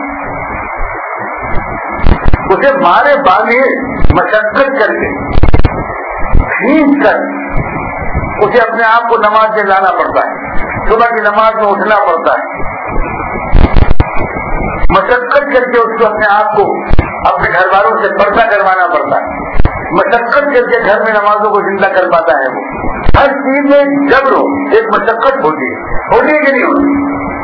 اسے مارے باندھے مشقت کر کے کھینچ کر اسے اپنے آپ کو نماز میں لانا پڑتا ہے، صبح کی نماز میں اٹھنا پڑتا ہے، مشقت کر کے اس کو اپنے آپ کو اپنے گھر والوں سے پردہ کروانا پڑتا ہے، مشقت کر کے گھر میں نمازوں کو زندہ کر پاتا ہے۔ وہ ہر چیز میں جبر ہو ایک مشقت ہوتی ہے کہ نہیں ہوتی؟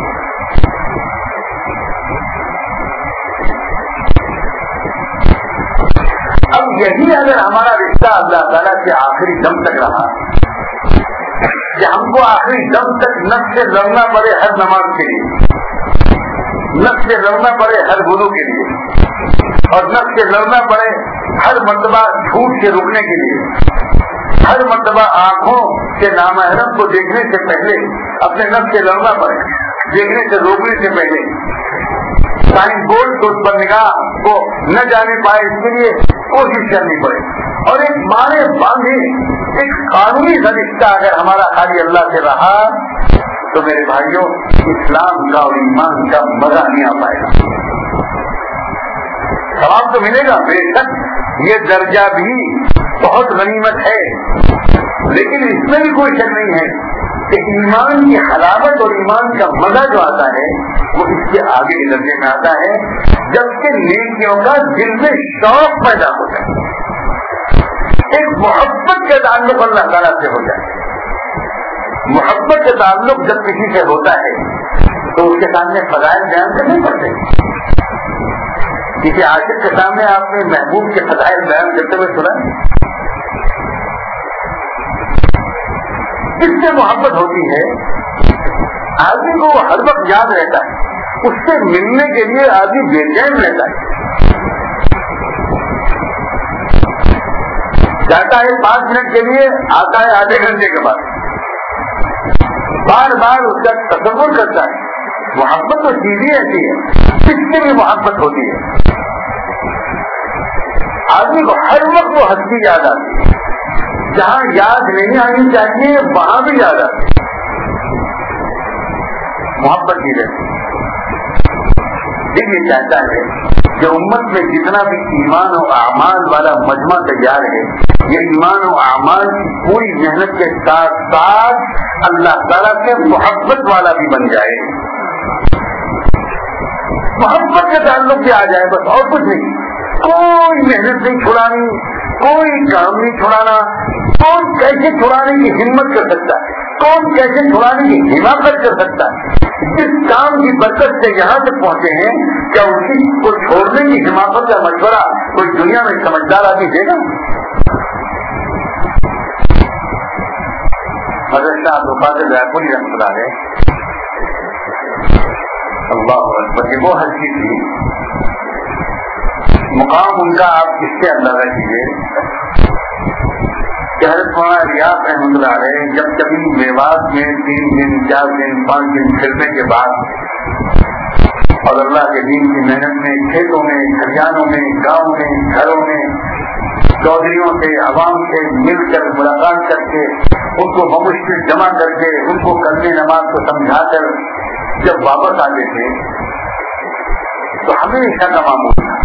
اب یہی اگر ہمارا رشتہ اللہ تعالیٰ سے آخری دم تک رہا کہ ہم کو آخری دم تک نفس سے لڑنا پڑے ہر نماز کے لیے، نفس سے لڑنا پڑے ہر وضو کے لیے، اور نفس سے لڑنا پڑے ہر مرتبہ جھوٹ سے رکنے کے لیے، ہر مرتبہ آنکھوں سے نامحرم کو دیکھنے سے پہلے اپنے نفس سے لڑنا پڑے، دیکھنے سے روکنے سے پہلے سائن بورڈ کو اس پر نگاہ کو نہ جانے پائے اس کے لیے کوشش کرنی پڑے، اور ایک مارے باندھے ایک قانونی رشتہ اگر ہمارا خالی اللہ سے رہا تو میرے بھائیوں اسلام کا اور ایمان کا مزہ نہیں آ پائے گا۔ ثواب تو ملے گا بے شک، یہ درجہ بھی بہت غنیمت ہے، لیکن اس میں بھی کوئی شک نہیں ہے کہ ایمان کی حلاوت اور ایمان کا مزہ جو آتا ہے وہ اس کے آگے کے درجے میں آتا ہے جبکہ نیکیوں کا دل میں شوق پیدا ہوتا ہے، ایک محبت کا تعلق اللہ تعالیٰ سے ہو جائے۔ محبت کا تعلق جب کسی سے ہوتا ہے تو اس کے سامنے فضائل بیان کرنے پڑتے ہیں۔ کسی عاشق کے سامنے آپ نے محبوب کے فضائل بیان کرتے ہوئے سنا؟ جس سے محبت ہوتی ہے آدمی کو وہ ہر وقت یاد رہتا ہے، اس سے ملنے کے لیے آدمی بے چین رہتا ہے، جاتا ہے 5 منٹ کے لیے، آتا ہے آدھے گھنٹے کے بعد، بار بار اس کا تصور کرتا ہے۔ محبت تو چیز ہی ایسی ہے، کس سے بھی محبت ہوتی ہے، آدمی کو ہر وقت وہ ہستی یاد آتی ہے، جہاں یاد نہیں آنی چاہیے وہاں بھی یاد آتی ہے، محبت کی رہتی ہے۔ یہ چاہتا ہے کہ امت میں جتنا بھی ایمان و اعمال والا مجمع تیار ہے، یہ ایمان و اعمال کی پوری محنت کے ساتھ ساتھ اللہ تعالیٰ سے محبت والا بھی بن جائے، محبت کا تعلق بھی آ جائے، بس اور کچھ نہیں، کوئی محنت نہیں چھڑانی، کوئی کام نہیں چھڑانا، کون کیسے چھڑانے کی ہمت کر سکتا ہے، کون کیسے چھڑانے کی حماقت کر سکتا ہے، اس کام کی برکت سے یہاں تک پہنچے ہیں، کیا اسی کو چھوڑنے کی حماقت کا مشورہ کوئی دنیا میں سمجھدار آدمی دے گا؟ حضرت شاہ عبد القادر رائے رحمۃ اللہ علیہ، اللہ اکبر، وہ ہستی تھی، مقام ان کا آپ کس سے اندازہ کیجیے کہ حضرت مولانا ریاض رحمۃ اللہ علیہ جب کبھی میوات میں 3 دن 4 دن 5 دن پھرنے کے بعد اور اللہ کے دین کی محنت میں کھیتوں میں کھلیانوں میں گاؤں میں گھروں میں چودھریوں سے عوام سے مل کر ملاقات کر کے ان کو بمشکل جمع کر کے ان کو کلمہ نماز کو سمجھا کر جب واپس آتے تھے تو ہمیشہ کا معمول تھا،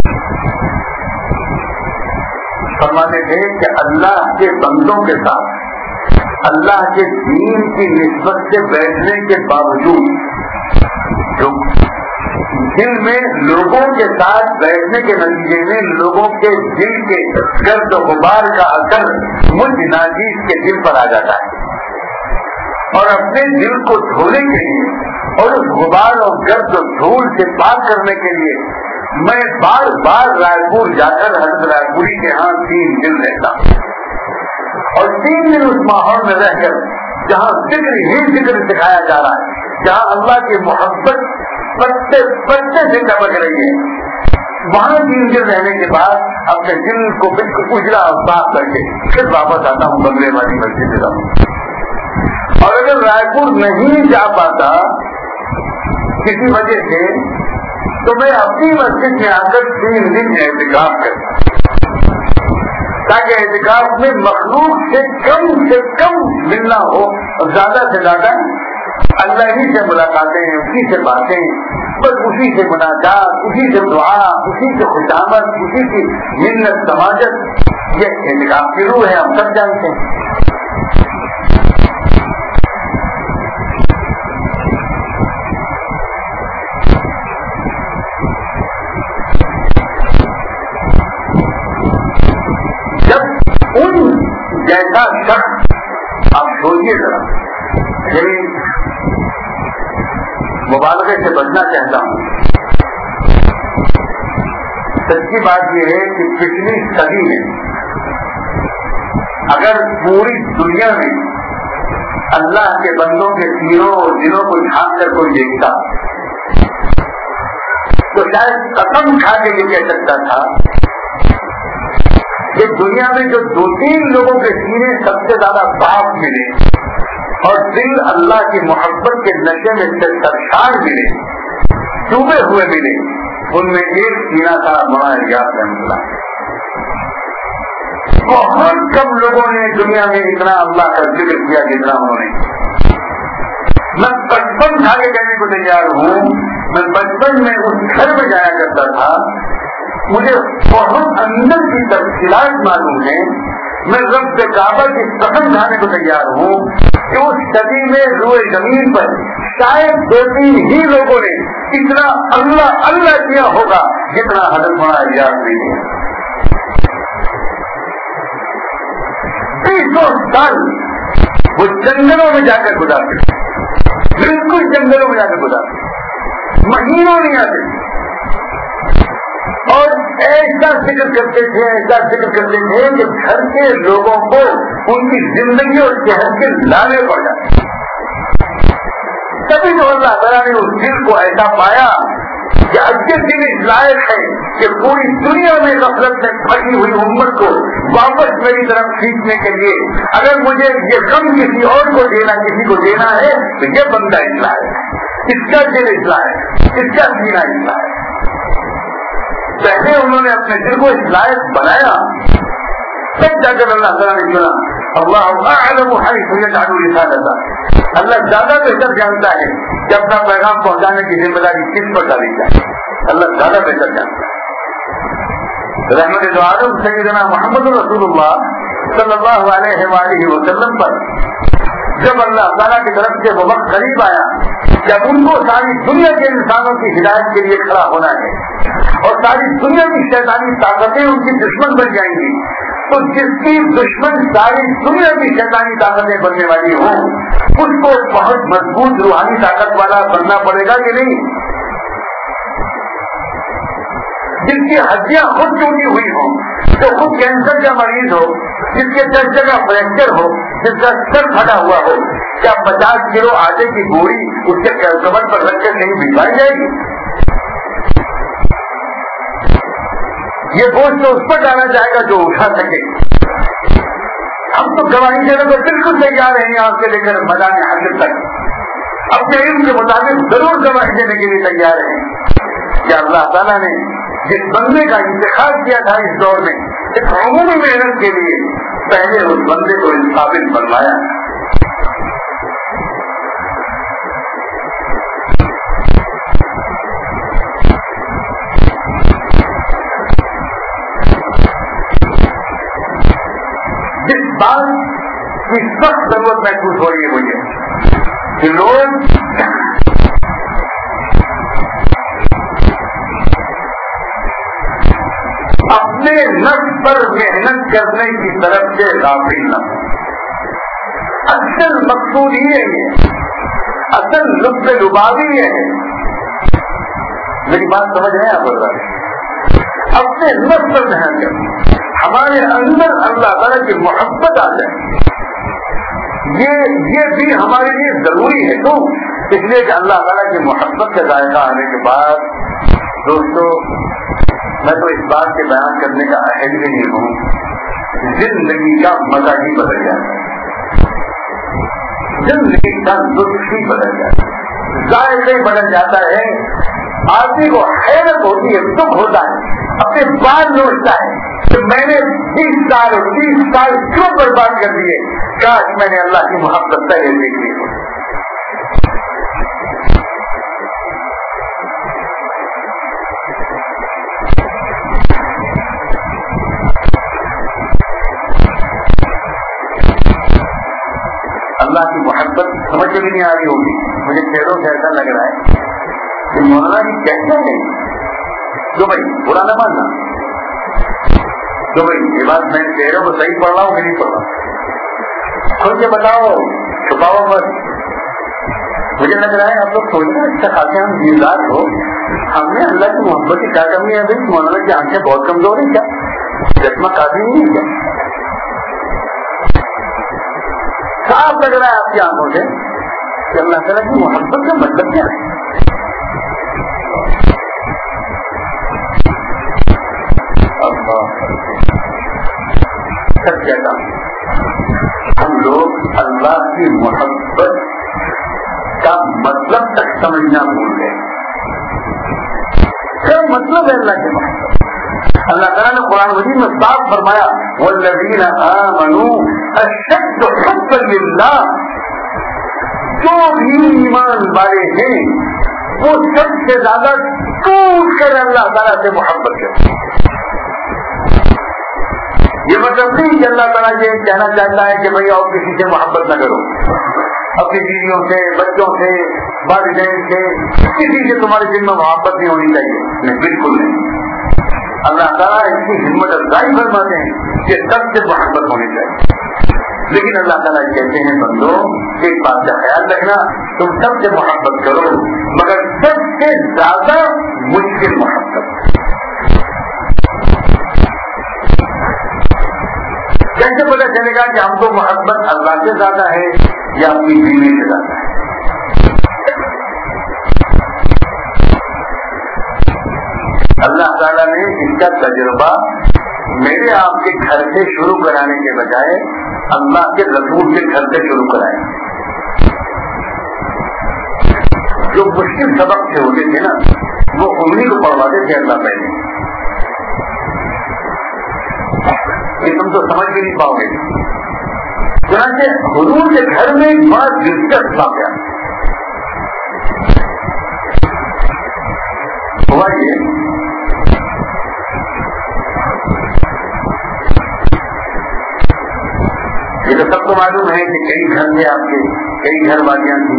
فرماتے تھے کہ اللہ کے بندوں کے ساتھ اللہ کے دین کی نسبت سے بیٹھنے کے باوجود جو دل میں لوگوں کے ساتھ بیٹھنے کے نتیجے میں لوگوں کے دل کے گرد و غبار کا اثر مجھ ناجیز کے دل پر آ جاتا ہے، اور اپنے دل کو دھونے کے لیے اور اس غبار اور گرد و دھول سے پاک کرنے کے لیے میں بار بار رائے پور جا کر حضرت رائے پوری کے ہاں 3 دن رہتا ہوں، اور 3 دن اس ماحول میں رہ کر جہاں ذکر ہی ذکر سکھایا جا رہا ہے، جہاں اللہ کی محبت پتے پتے سے ٹپک رہی ہے، وہاں 3 دن رہنے کے بعد اپنے دل کو بالکل اجلا اور صاف کر کے پھر واپس آتا ہوں بنگلے والی مسجد میں جاؤں۔ اور اگر رائے پور نہیں جا پاتا کسی وجہ سے تو میں اپنی مسجد میں آ کر 3 دن اعتکاف کرتا، تاکہ اعتکاف میں مخلوق سے کم ملنا ہو اور زیادہ سے زیادہ اللہ ہی سے ملاقاتیں، اسی سے باتیں، بس اسی سے مناجات، اسی سے دعا، اسی سے خوشامد، اسی کی منت سماجت، یہ اعتکاف کی روح ہے، ہم سب جانتے ہیں۔ جب ان جیسا شخص، آپ سوچیے ذرا، یعنی مبالغے سے بچنا چاہتا ہوں، سچی بات یہ ہے کہ پچھلی صدی میں اگر پوری دنیا میں اللہ کے بندوں کے سینوں اور دلوں کو جھانک کر کوئی دیکھتا تو شاید قسم کھا کے یہ کہہ سکتا تھا کہ دنیا میں جو 2-3 لوگوں کے سینے سب سے زیادہ صاف ملے اور دل اللہ کی محبت کے نشے میں سے سرشار ملے، ڈوبے ہوئے ملے، ان میں ایک سینہ تھا مولانا ریاض رحمۃ اللہ۔ بہت کم لوگوں نے دنیا میں اتنا اللہ کا ذکر کیا جتنا انہوں نے۔ میں 55 کھا کے کہنے کو تیار ہوں، میں 55 میں اس گھر میں جایا کرتا تھا، مجھے بہت اندر کی تفصیلات معلوم ہے، میں رب کعبہ کی قسم کھانے کو تیار ہوں کہ اس صدی میں روئے زمین پر شاید 2-3 ہی لوگوں نے اتنا اللہ اللہ کیا ہوگا جتنا حضرت مولانا ریاض نے کیا۔ 300 سال وہ جنگلوں میں جا کر گزارتے، بالکل جنگلوں میں جا کر گزارتے، مہینوں نہیں آتے، اور ایسا ذکر کرتے تھے کہ گھر کے لوگوں کو ان کی زندگی اور صحت کے لانے پڑ جاتے۔ تبھی تو اللہ تعالیٰ نے اس دل کو ایسا پایا کہ اب یہ دل اس لائق ہے کہ پوری دنیا میں غفلت میں پھنسی ہوئی امت کو واپس میری طرف کھینچنے کے لیے اگر مجھے یہ غم کسی اور کو دینا، کسی کو دینا ہے تو یہ بندہ اس لائق ہے، اس کا دل اس لائق ہے، اس کا سینہ اس لائق ہے۔ پہلے انہوں نے اپنے دل کو اس لائق بنایا، تب جا کر اللہ تعالیٰ نے چنا۔ اللہ اعلم حیث یجعل رسالتہ، اللہ زیادہ بہتر جانتا ہے کہ اپنا پیغام پہنچانے کی ذمہ داری کس پر ڈالی جائے، اللہ زیادہ بہتر جانتا ہے۔ رحمت دو عالم سیدنا محمد رسول اللہ صلی اللہ علیہ وآلہ وسلم پر جب اللہ تعالیٰ کی طرف سے وہ وقت قریب آیا جب ان کو ساری دنیا کے انسانوں کی ہدایت کے لیے کھڑا ہونا ہے اور ساری دنیا کی شیطانی طاقتیں ان کی دشمن بن جائیں گی، تو جس کی دشمن ساری دنیا کی شیطانی طاقتیں بننے والی ہوں اس کو بہت مضبوط روحانی طاقت والا بننا پڑے گا کہ نہیں؟ جس کی ہڈیاں خود ٹوٹی ہوئی ہوں، جو خود کینسر کا مریض ہو، جس کے 10 جگہ فریکچر ہو، جس کا سر پھٹا ہوا ہو، کیا 50 کلو آٹے کی بوری اس کے کمر پر رکھ کر نہیں بھجوائی جائے گی؟ یہ بوجھ تو اس پر ڈالا جائے گا جو اٹھا سکے۔ ہم تو گواہی دینے کو بالکل تیار ہیں، یہاں سے لے کر میدان حشر تک اپنے علم کے مطابق ضرور گواہی دینے کے لیے تیار ہیں کہ اللہ تعالیٰ نے جس بندے کا انتخاب کیا تھا اس دور میں ایک عمومی محنت کے لیے، پہلے اس بندے کو اس قابل بنوایا۔ جس بات کی سخت ضرورت محسوس ہو رہی ہے وہ یہ کہ لوگ اپنے نفس پر محنت کرنے کی طرف سے غافل نہ ہو۔ اصل مقصود یہ ہے، اصل لطف لبابی یہ ہے، میری بات سمجھ رہے ہیں آپ؟ اپنے نفس پر محنت کریں، ہمارے اندر اللہ تعالیٰ کی محبت آ جائے، یہ بھی ہمارے لیے ضروری ہے. تو اس لیے کہ اللہ تعالیٰ کی محبت کا ذائقہ آنے کے بعد دوستو میں تو اس بات کے بیان کرنے کا اہل بھی نہیں ہوں، زندگی کا مزہ ہی بدل جاتا ہے، زندگی کا لطف ہی بدل جاتا ہے، ذائقہ ہی بدل جاتا ہے. آدمی کو حیرت ہوتی ہے، دکھ ہوتا ہے، اپنے بال نوچتا ہے کہ میں نے 20 سال 30 سال کیوں برباد کر دیے، کاش میں نے اللہ کی محبت پہلے دیکھی ہو. اللہ کی محبت سمجھ میں بھی نہیں آ رہی ہوگی. مجھے شہروں سے ایسا لگ رہا ہے کہ مولانا جی کیسے ہیں جو بھائی برا نہ ماننا، جو بھائی یہ بات میں شہروں کو صحیح پڑھ رہا ہوں کہ نہیں پڑھ رہا، کھل کے بتاؤ، چھپاؤ مت. مجھے لگ رہا ہے آپ لوگ سوچنا اچھا خاصے ہم دیندار ہو، ہم نے اللہ کی محبت کی کیا کمی ہے؟ بھائی مولانا کی آنکھیں بہت کمزور ہیں کیا؟ چشمہ کافی نہیں ہے کیا؟ صاف لگ رہا ہے آپ کی آنکھوں سے کہ اللہ تعالیٰ کی محبت کا مطلب کیا ہے. سچ کہتا ہوں ہم لوگ اللہ کی محبت کا مطلب تک سمجھنا بھول گئے. کیا مطلب ہے اللہ کی محبت؟ اللہ تعالیٰ نے قرآن مجید میں صاف فرمایا والذین آمنوا اشد حبا للہ، جو بھی ایمان والے ہیں وہ سب سے زیادہ ٹوٹ کر اللہ تعالیٰ سے محبت کرتے ہیں. یہ مطلب نہیں کہ اللہ تعالیٰ یہ کہنا چاہتا ہے کہ بھائی اور کسی سے محبت نہ کرو، اپنی بیویوں سے، بچوں سے، والدین سے، کسی سے تمہارے دل میں محبت نہیں ہونی چاہیے. نہیں، بالکل نہیں. اللہ تعالیٰ اس کی ہمت افزائی فرماتے ہیں کہ سب سے محبت ہونی چاہیے. لیکن اللہ تعالیٰ کہتے ہیں بندو ایک بات کا خیال رکھنا، تم سب سے محبت کرو مگر سب سے زیادہ مجھ سے محبت. کیسے پتا چلے گا کہ ہم کو محبت اللہ سے زیادہ ہے یا اپنی بیوی سے زیادہ ہے؟ اللہ تعالیٰ نے اس کا تجربہ میرے آپ کے گھر سے شروع کرانے کے بجائے اللہ کے رسول کے گھر سے شروع کرایا. جو مشکل سبق سے ہوتے تھے نا وہ انہیں کو پڑھواتے تھے اللہ پہلے. یہ تم تو سمجھ بھی نہیں پاؤ گے. چنانچہ حضور کے گھر میں ایک بڑا دلچسپ واقعہ ہوا. یہ تو سب کو معلوم ہے کہ کئی گھر تھے آپ کے، کئی گھر والیاں تھیں،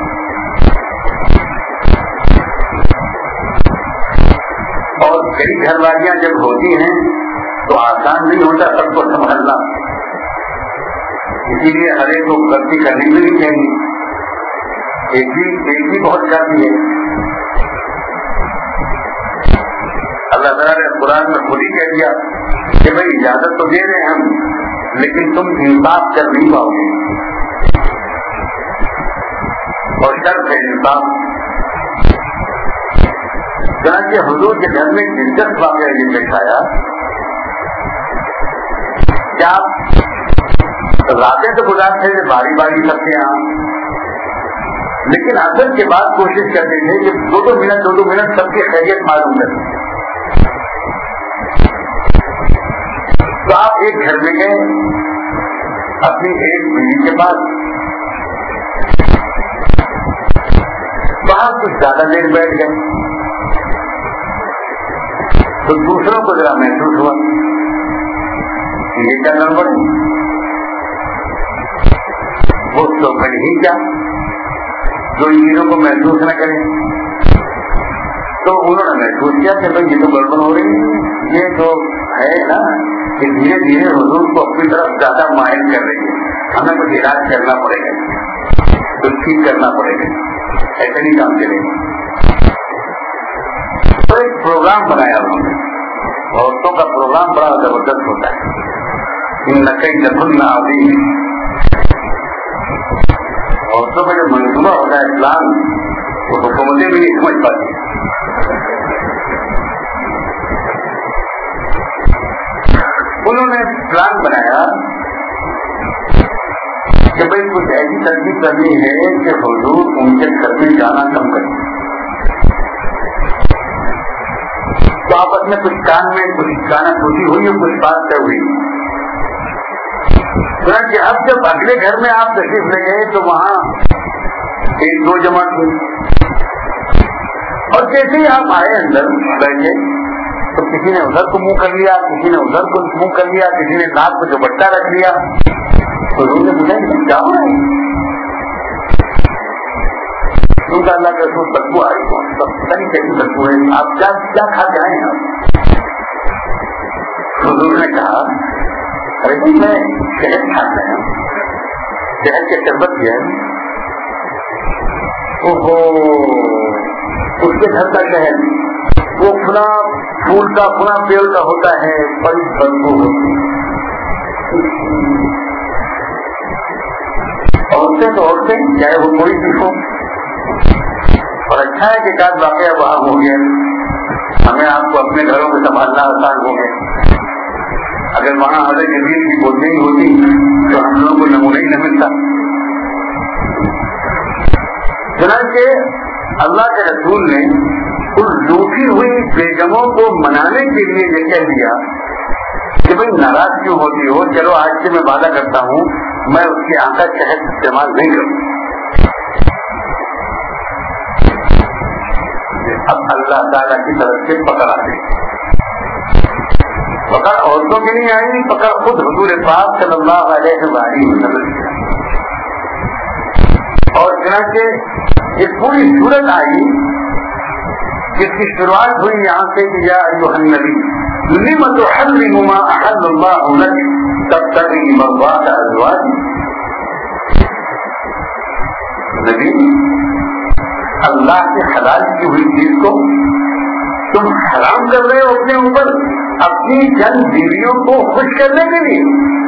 اور کئی گھر والیاں جب ہوتی ہیں تو آسان نہیں ہوتا سب کو سنبھالنا. اسی لیے ہر ایک کو غلطی کرنی بھی نہیں چاہیے، ایک ہی بہت کافی ہے. اللہ تعالیٰ نے قرآن میں خود ہی کہہ دیا کہ بھائی اجازت تو دے رہے ہیں ہم لیکن تم انصاف کر نہیں پاؤ گے، اور شرط ہے انصاف. چنانچہ حضور کے گھر میں دلچسپ واقعہ یہ پیش آیا. کیا راتیں تو گزارتے تھے باری باری سب کے یہاں، لیکن اثر کے بعد کوشش کرتے تھے کہ دو منٹ سب کی خیریت معلوم کریں. تو آپ ایک گھر میں گئے اپنی ایک بیوی کے پاس، وہاں کچھ زیادہ دیر بیٹھ گئے تو دوسروں کو ذرا محسوس ہوا یہ کیا گڑبڑ ہے. وہ تو بڑی ہی کیا جو ان چیزوں کو محسوس نہ کریں. تو انہوں نے محسوس کیا کہ بھائی یہ تو گڑبڑ ہو رہی ہے، یہ تو ہے نا کہ دھیرے دھیرے حضور کو اپنی طرف زیادہ مائل کر رہی ہے، ہمیں کچھ علاج کرنا پڑے گا، کچھ ٹھیک کرنا پڑے گا، ایسے نہیں کام چلے گا. تو ایک پروگرام بنایا انہوں نے. عورتوں کا پروگرام بڑا زبردست ہوتا ہے. ان نقی لکھن عظیم، عورتوں کا جو منصوبہ ہوتا ہے اسلام وہ حکومتیں بھی نہیں سمجھ پاتی. انہوں نے پلان بنایا کہ بھائی کچھ ایسی ترتیب کرنی ہے کہ حضور ان کے گھر میں جانا کم کریں. تو آپس میں کچھ کان میں کچھ گانا پوچھی ہوئی اور کچھ بات طے ہوئی. اب جب اگلے گھر میں آپ تشریف لے گئے تو وہاں 1-2 جماعت ہوئی اور جیسے ہی آپ آئے اندر بیٹھے تو کسی نے ادھر کو منہ کر لیا, کسی نے ادھر کو منہ کر لیا, کسی نے ناک کو دوپٹہ رکھ لیا. تو انہوں نے پوچھا کیا ہو رہا ہے؟ کیونکہ اللہ کا رسول بدبو آ رہی ہے, پتہ نہیں کیسی بدبو ہے, آپ کیا کھا کے آئے ہیں؟ حضور نے کہا ارے بھائی میں شہد کھا رہا ہوں, شہد کے شربت کیا ہے. اس کے گھر کا شہد وہ فلاں پھول کا فلاں پیڑ کا ہوتا ہے, بڑی بدبو ہوتی ہے. عورتیں تو عورتیں چاہے وہ کوئی بھی ہو, اور اچھا ہے کہ ایک واقعہ وہاں ہو گیا, ہمیں آپ کو اپنے گھروں میں سنبھالنا آسان ہو گیا. اگر وہاں حضرت جبریل کی بولنی ہی ہوتی تو ہم لوگوں کو نمونہ ہی نہ ملتا. چنانچہ اللہ کے رسول نے اس روٹھی ہوئی بیگموں کو منانے کے لیے یہ کہہ دیا کہ بھائی ناراض کیوں ہوتی ہو, چلو آج سے میں وعدہ کرتا ہوں میں اس کے آنکھ کا شہد استعمال نہیں کروں. اب اللہ تعالیٰ کی طرف سے پکڑ آ گئی. پکڑ عورتوں کی نہیں آئی, پکڑ خود حضور پاک صلی اللہ علیہ وسلم. اور چنانچہ ایک پوری صورت آئی جس کی شروعات ہوئی یہاں سے کہ یا ایھا النبی لم تحرم ما احل اللہ لک تبتغی مرضات ازواجک. نبی اللہ کی حلال کی ہوئی چیز کو تم حرام کر رہے ہو اپنے اوپر اپنی چند بیویوں کو خوش کرنے کے لیے.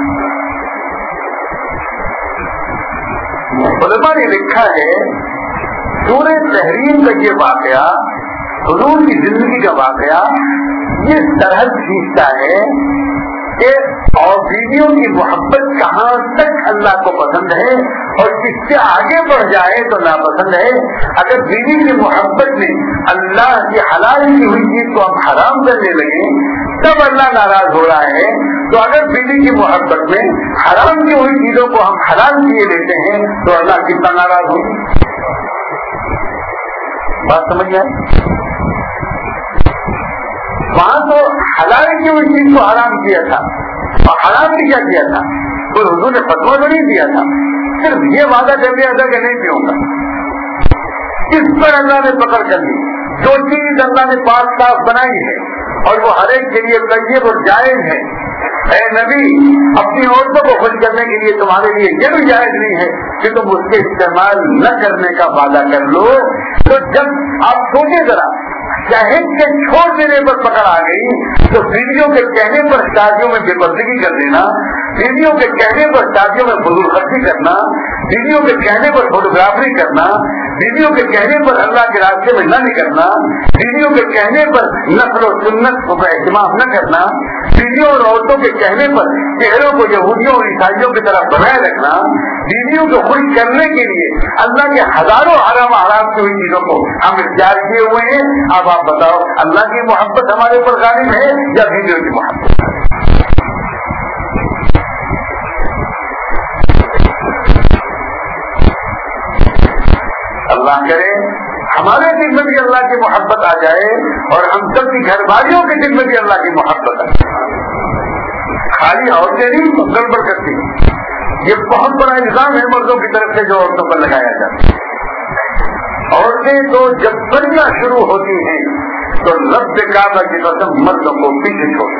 علماء نے لکھا ہے سورہ تحریم کا یہ واقعہ, حضور کی زندگی کا واقعہ, یہ سرحد کھینچتا ہے کہ اور بیویوں کی محبت کہاں تک اللہ کو پسند ہے اور کس سے آگے بڑھ جائے تو ناپسند ہے. اگر بیوی کی محبت میں اللہ کی حلال کی ہوئی چیز کو ہم حرام کرنے لگے تب اللہ ناراض ہو رہا ہے. تو اگر بیوی کی محبت میں حرام کی ہوئی چیزوں کو ہم حلال کیے لیتے ہیں تو اللہ کتنا ناراض ہو. بات سمجھ آئے؟ وہاں تو حلال کی ہوئی چیز کو حرام کیا تھا اور حرام بھی کیا کیا تھا, تو حضور نے فتویٰ تو نہیں دیا تھا, صرف یہ وعدہ کر دیا تھا کہ نہیں پیوں گا. اس پر اللہ نے پکڑ کر لی. جو چیز اللہ نے پاک صاف بنائی ہے اور وہ ہر ایک کے لیے طیب اور جائز ہے, اے نبی اپنی عورتوں کو خوش کرنے کے لیے تمہارے لیے یہ بھی جائز نہیں ہے کہ تم اس کے استعمال نہ کرنے کا وعدہ کر لو. تو جب آپ سوچیں ذرا, شہد کے چھوڑ دینے پر پکڑ آ گئی تو بیویوں کے کہنے پر شادیوں میں بے پردگی کر دینا, بیویوں کے کہنے پر شادیوں میں فضول خرچی کرنا, بیویوں کے کہنے پر فوٹوگرافری کرنا, بیویوں کے کہنے پر اللہ کے راستے میں نہ نکلنا, بیویوں کے کہنے پر نسل و سنت کو اہتمام نہ کرنا, بیویوں اور عورتوں کے کہنے پر چہروں کو یہودیوں اور عیسائیوں کی طرح بنائے رکھنا, بیویوں کو خوش کرنے کے لیے اللہ کے ہزاروں حرام کی ہوئی چیزوں کو ہم اختیار کیے ہوئے ہیں. اب آپ بتاؤ اللہ کی محبت ہمارے اوپر غالب ہے یا بیویوں کی محبت؟ اللہ کرے ہمارے دل میں بھی اللہ کی محبت آ جائے اور ہم سب کی گھر والیوں کے دل میں بھی اللہ کی محبت آ جائے. خالی عورتیں نہیں گڑبڑ کرتی, یہ بہت بڑا الزام ہے مردوں کی طرف سے جو عورتوں پر لگایا جاتا ہے. عورتیں تو جب بننا شروع ہوتی ہیں تو رب کعبہ کی قسم مردوں کو پیچھے چھوڑ.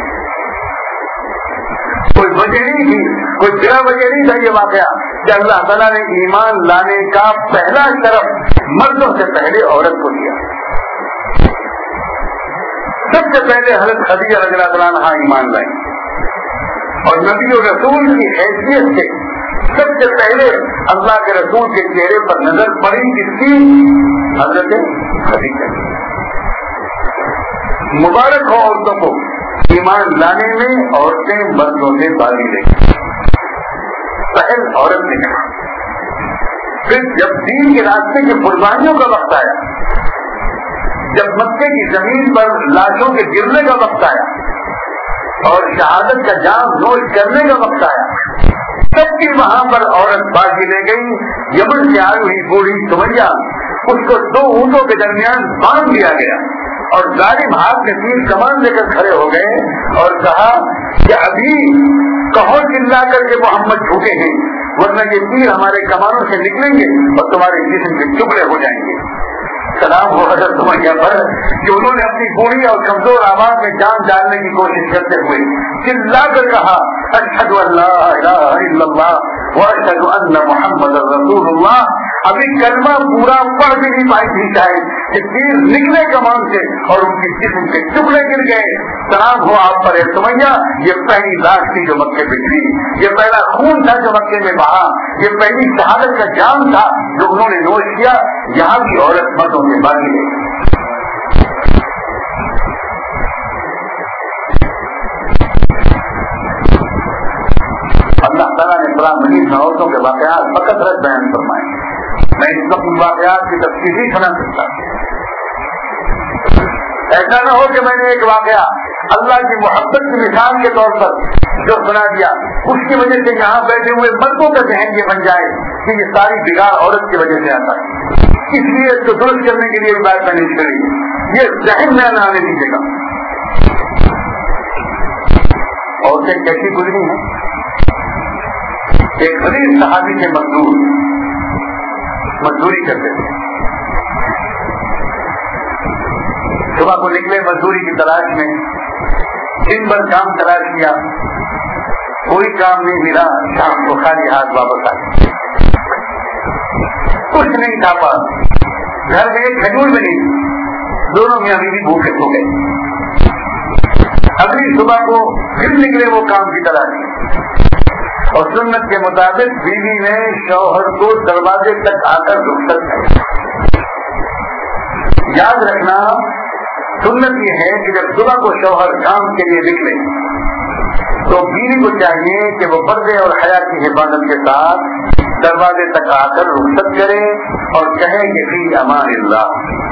کوئی وجہ نہیں تھی, کوئی بلا وجہ نہیں تھا یہ واقعہ کہ اللہ تعالیٰ نے ایمان لانے کا پہلا شرف مردوں سے پہلے عورت کو دیا. سب سے پہلے حضرت خدیجہ رضی اللہ عنہا ایمان لائیں اور نبی و رسول کی حیثیت سے سب سے پہلے اللہ کے رسول کے چہرے پر نظر پڑی کس کی؟ حضرت خدیجہ۔ مبارک ہو عورتوں کو ایمان لانے میں، عورتیں مردوں سے باغی رہی، پہل عورت نے کہا۔ پھر جب دین کے راستے کی قربانیوں کا وقت آیا، جب مکے کی زمین پر لاشوں کے گرنے کا وقت آیا اور شہادت کا جام نوش کرنے کا وقت آیا، تب بھی وہاں پر عورت باغی رہ گئی۔ یمن سے آئی ہوئی بوڑھی سمیہ، اس کو 2 اونٹوں کے درمیان باندھ دیا گیا اور ظالم ہاتھ میں تیر کمان لے کر کھڑے ہو گئے اور کہا کہ ابھی کہو چلا کر کے محمد جھوٹے ہیں، ورنہ یہ تیر ہمارے کمانوں سے نکلیں گے اور تمہارے جسم کے ٹکڑے ہو جائیں گے۔ سلام ہو حضرت سمیہ پر کہ انہوں نے اپنی بوڑھی اور کمزور آواز میں جان ڈالنے کی کوشش کرتے ہوئے چلا کر کہا اشہد ان لا الہ الا اللہ واشہد ان محمد رسول اللہ۔ ابھی کلمہ پورا پڑھ بھی نہیں پائی تھی شاید کہ تیر نکلے کمان سے اور ان کی جسم کے ٹکڑے گر گئے۔ سلام ہو آپ پر اے سمیہ، یہ پہلی لاش تھی جو مکے پہ تھی، یہ پہلا خون تھا جو مکے میں بہا، یہ پہلی شہادت کا جام تھا جو انہوں نے نوش کیا۔ یہاں کی عورت مردوں سے باقی ہے۔ اللہ تعالیٰ نے قرآن مجید میں عورتوں کے واقعات بکثرت بیان فرمائے، میں اس وقت ان واقعات کی تفصیل ہی سنا سکتا۔ ایسا نہ ہو کہ میں نے ایک واقعہ اللہ کی محبت کی مثال کے طور پر جو سنا دیا، اس کی وجہ سے یہاں بیٹھے ہوئے مردوں کا ذہن یہ بن جائے کہ یہ ساری بگاڑ عورت کی وجہ سے آتا ہے، اس لیے اس کو درست کرنے کے لیے بات میں نہیں کری، یہ ذہن میں نہ آنے دیجیے گا۔ عورتیں کیسی گزری ہیں؟ ایک غریب صحابی کے مزدوری کرتے تھے، صبح کو نکلے مزدوری کی تلاش میں، دن بھر کام تلاش کیا، کوئی کام نہیں ملا، شام کو خالی ہاتھ واپس آ گئے، کچھ نہیں کھا پا، گھر میں ایک کھجور بھی نہیں، دونوں میاں بیوی بھوکے سو گئے۔ اگلی صبح کو پھر نکلے وہ کام کی تلاش میں، اور سنت کے مطابق بیوی نے شوہر کو دروازے تک آ کر رخصت کیا۔ یاد رکھنا سنت یہ ہے کہ جب صبح کو شوہر کام کے لیے نکلے تو بیوی کو چاہیے کہ وہ پردے اور حیا کی حفاظت کے ساتھ دروازے تک آ کر رخصت کرے اور کہے کہ فی امان اللہ۔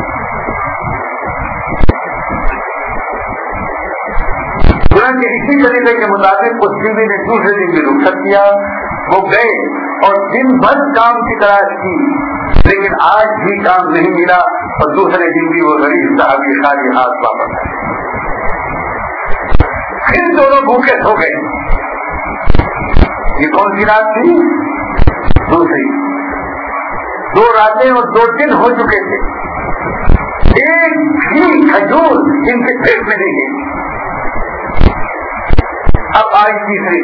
چنانچہ اسی طریقے کے مطابق اس بیوی نے دوسرے دن بھی رخصت کیا، وہ گئے اور دن بھر کام کی تلاش کی، لیکن آج بھی کام نہیں ملا اور دوسرے دن بھی وہ غریب صحابی خالی ہاتھ واپس آئے۔ پھر دونوں بھوکے سو گئے۔ یہ کون سی رات تھی؟ دوسری۔ 2 راتیں اور 2 دن ہو چکے تھے، ایک بھی کھجور ان کے پیٹ میں نہیں گئی۔ اب آج تیسری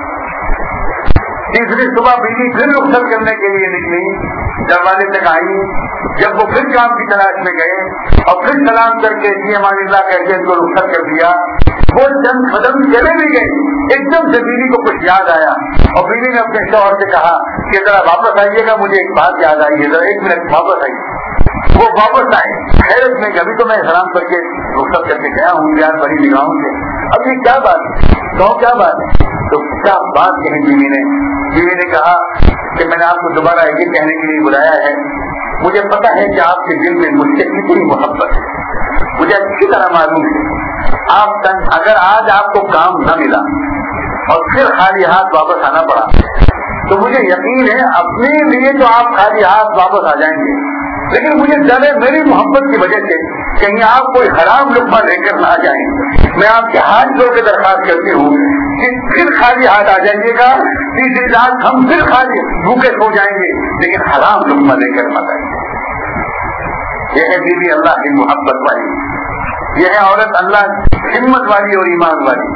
صبح بیوی پھر رخصت کرنے کے لیے نکلی، دروازے تک آئی، جب وہ پھر کام کی تلاش میں گئے اور پھر سلام کر کے فی امان اللہ کہہ کے ان کو رخصت کر دیا، وہ چند قدم چلے بھی گئے، ایک دم سے بیوی کو کچھ یاد آیا اور بیوی نے اپنے شوہر سے کہا کہ ذرا واپس آئیے گا، مجھے ایک بات یاد آئی ہے، ذرا 1 منٹ واپس آئیے۔ وہ واپس آئے حیرت میں، ابھی تو میں سلام کر کے رخصت کر کے گیا ہوں یار بڑی نگاہوں سے، اب یہ کیا بات ہے؟ کیا بات ہے؟ تو کیا بات کہیں بیوی نے کہا کہ میں نے آپ کو دوبارہ یہ کہنے کے لیے بلایا ہے، مجھے پتا ہے کہ آپ کے دل میں مجھ سے کتنی محبت ہے، مجھے اچھی طرح معلوم ہے، اگر آج آپ کو کام نہ ملا اور پھر خالی ہاتھ واپس آنا پڑا تو مجھے یقین ہے اپنے لیے تو آپ خالی ہاتھ واپس آ جائیں گے، لیکن مجھے ڈر ہے میری محبت کی وجہ سے کہیں آپ کوئی حرام لقمہ لے کر نہ آ جائیں۔ میں آپ کے ہاتھ جوڑ کے درخواست کرتی ہوں کہ پھر خالی ہاتھ آ جائیے گا، تیسری رات ہم پھر خالی بھوکے سو جائیں گے، لیکن حرام لقمہ لے کر مت آئیں گے۔ یہ ہے بیوی اللہ کی محبت والی، یہ ہے عورت اللہ ہمت والی اور ایمان والی۔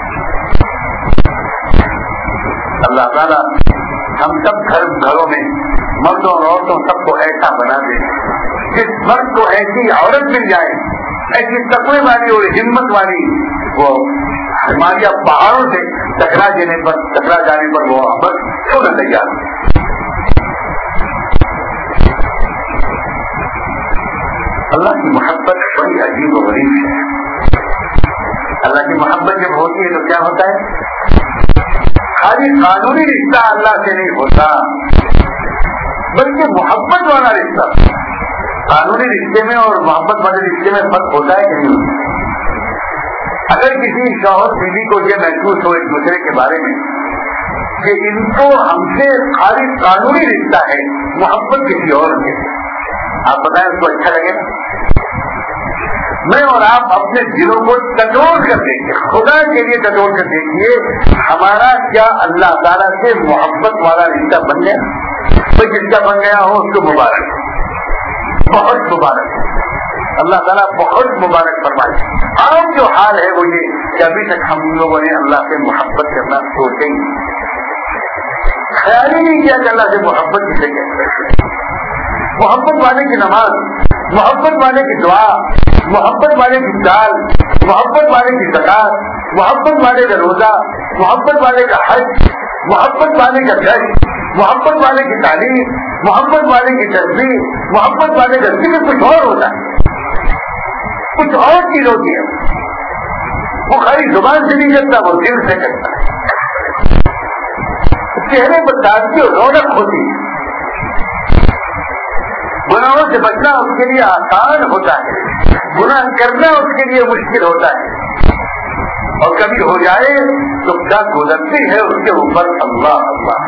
اللہ تعالیٰ ہم سب گھروں میں مردوں اور عورتوں سب کو ایسا بنا دے، جس مرد کو ایسی عورت مل جائے، ایسی تقوی والی اور ہمت والی، وہ ہمارے پہاڑوں سے ٹکرا جانے پر وہ بس چھوڑنا تیار۔ اللہ کی محبت بڑی عجیب و غریب ہے. اللہ کی محبت جب ہوتی ہے تو کیا ہوتا ہے؟ خالی قانونی رشتہ اللہ سے نہیں ہوتا بلکہ محبت والا رشتہ. قانونی رشتے میں اور محبت والے رشتے میں فرق ہوتا ہے کہ نہیں ہوتا؟ اگر کسی شوہر بیوی کو یہ محسوس ہو ایک دوسرے کے بارے میں کہ ان کو ہم سے خالی قانونی رشتہ ہے, محبت کسی اور سے, آپ بتائیں اس کو اچھا لگے گا؟ میں اور آپ اپنے دلوں کو ٹٹول کر دیکھیے, خدا کے لیے ٹٹول کر دیکھیے, ہمارا کیا اللہ تعالیٰ سے محبت والا رشتہ بن گیا؟ تو جس کا بن گیا ہو اس کو مبارک, بہت مبارک, اللہ تعالیٰ بہت مبارک فرمائے. عام جو حال ہے وہ یہ کہ ابھی تک ہم لوگوں نے اللہ سے محبت کرنا سوچیں گے, خیال ہی نہیں کیا کہ اللہ سے محبت کسے کہتے ہیں. محبت والے کی نماز, محبت والے کی دعا, محبت والے کی چال, محبت والے کی زکات, محبت والے کا روزہ, محبت والے کا حج, محبت والے کا جج, محبت والے کی تعلیم, محبت والے کی تصویر, محبت والے کا ذکر کچھ اور ہوتا ہے, کچھ اور چیز ہوتی ہے. وہ خالی زبان سے نہیں کرتا, وہ دل سے کرتا ہے. چہرے پر تازگی اور رونق ہوتی ہے. گناہوں سے بچنا اس کے لیے آسان ہوتا ہے, گناہ کرنا اس کے لیے مشکل ہوتا ہے, اور کبھی ہو جائے تو کیا گزرتی ہے اس کے اوپر اللہ اللہ.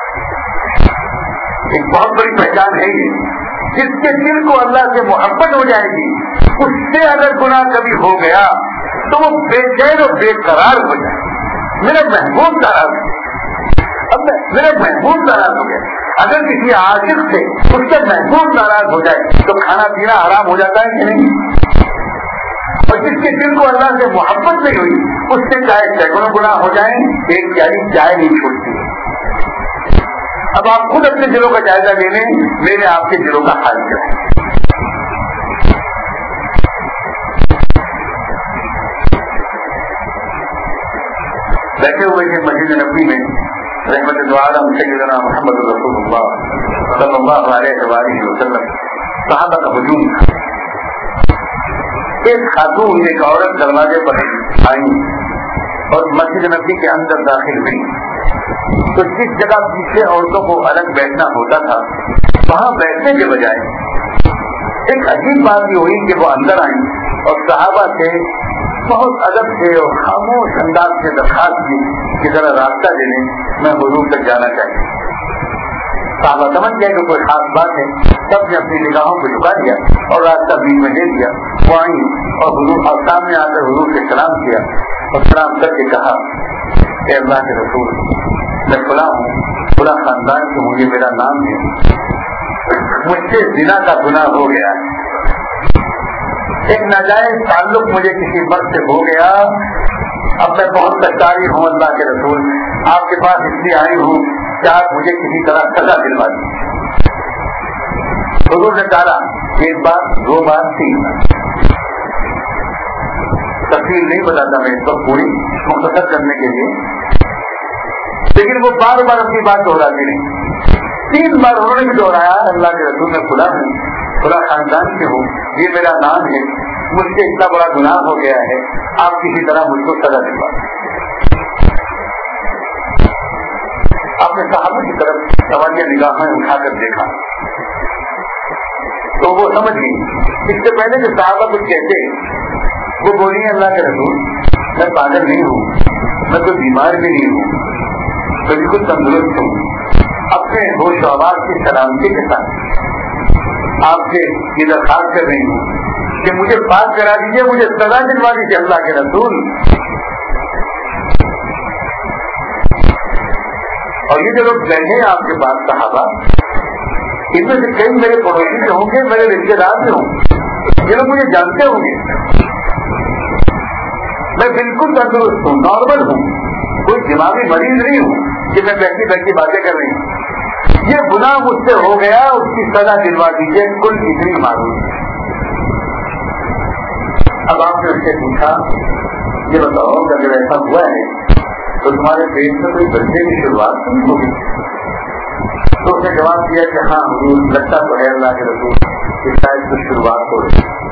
ایک بہت بڑی پہچان ہے یہ, جس کے دل کو اللہ سے محبت ہو جائے گی, اس سے اگر گناہ کبھی ہو گیا تو وہ بے چین اور بے قرار ہو جائے. میرا محبوب ناراض ہو گیا, اب میرا محبوب ناراض ہو گیا. اگر کسی عاشق سے اس کا محبوب ناراض ہو جائے تو کھانا پینا حرام ہو جاتا ہے کہ نہیں؟ اور جس کے دل کو اللہ سے محبت نہیں ہوئی اس سے چاہے سینکڑوں گناہ ہو جائیں, ایک پیاری چائے نہیں چھوڑتی ہے. اب آپ خود اپنے دلوں کا جائزہ لے لیں, میرے آپ کے دلوں کا حال کیا ہے. بیٹھے ہوئے تھے مسجد نبوی میں رحمت العالم سیدنا محمد رسول اللہ صلی اللہ علیہ وآلہ وسلم, صحابہ کا ہجوم تھا. ایک خاتون ایک عورت دروازے پر آئی اور مسجد نبوی کے اندر داخل ہوئی تو جس جگہ پیچھے عورتوں کو الگ بیٹھنا ہوتا تھا وہاں بیٹھنے کے بجائے ایک عجیب بات یہ ہوئی کہ وہ اندر آئیں اور صحابہ سے بہت ادب سے اور خاموش انداز سے درخواست کی کہ ذرا راستہ دے دیں, میں حضور تک جانا چاہیے. صحابہ سمجھ گئے کہ کوئی خاص بات ہے, سب نے اپنی نگاہوں کو جھکا دیا اور راستہ بیچ میں دے دیا. وہ آئی اور حضور اور سامنے آ کر حضور سے سلام کیا اور سلام کر کے کہا کہ اللہ کے رسول, میں فلاں ہوں, فلاں خاندان سے ہوں, یہ میرا نام ہے, مجھ سے زنا کا گناہ ہو گیا ہے, ایک ناجائز تعلق مجھے کسی مرد سے ہو گیا, اب میں بہت پچھتائی ہوں اللہ کے رسول, آپ کے پاس اس لیے آئی ہوں کہ آپ مجھے کسی طرح سزا دلوا دیجیے. حضور نے کہا ایک بات, دو بات, تین بات, تفصیل نہیں بتاتا میں اس کو پوری مختصر کرنے کے لیے, لیکن وہ بار بار اپنی بات دہراتی نہیں. 3 بار انہوں نے بھی دہرایا اللہ کے رسول, میں کھلا ہوں, کھلا خاندان سے ہوں, یہ میرا نام ہے, مجھ سے اتنا بڑا گناہ ہو گیا ہے, آپ کسی طرح مجھ کو سزا دلوا. آپ نے صحابہ کی طرف سوالیہ نگاہیں اٹھا کر دیکھا تو وہ سمجھ گئی. اس سے پہلے جو صحابہ کچھ کہتے وہ بولی اللہ کے رسول, میں پاگل نہیں ہوں, میں کوئی بیمار بھی نہیں ہوں, میں بالکل تندرست ہوں, اپنے ہوش و آواز کی سلامتی کے ساتھ آپ سے یہ درخواست کر رہی ہوں کہ مجھے بات کرا دیجیے, مجھے سزا دلوا دیجیے اللہ کے رسول. اور یہ جو لوگ بیٹھے ہیں آپ کے پاس صحابہ, ان میں سے کئی میرے پڑوسی بھی ہوں گے, میرے رشتے دار بھی ہوں گے, یہ لوگ مجھے جانتے ہوں گے, میں بالکل تندرست ہوں, نارمل ہوں, کوئی دماغی مریض نہیں ہوں کہ میں بیٹھی بیٹھی باتیں کر رہی ہوں. یہ گناہ مجھ سے ہو گیا, اس کی سزا دلوا دیجیے, کل اتنی معلوم. اب آپ نے اس سے پوچھا یہ بتاؤ کہ اگر ایسا ہوا ہے تو تمہارے پیٹ میں کوئی بچے کی شروعات نہیں ہوگی؟ تو اس نے جواب دیا کہ ہاں حضور, لگتا تو ہے اللہ کے رسول کہ شاید کچھ شروعات ہو رہی ہے.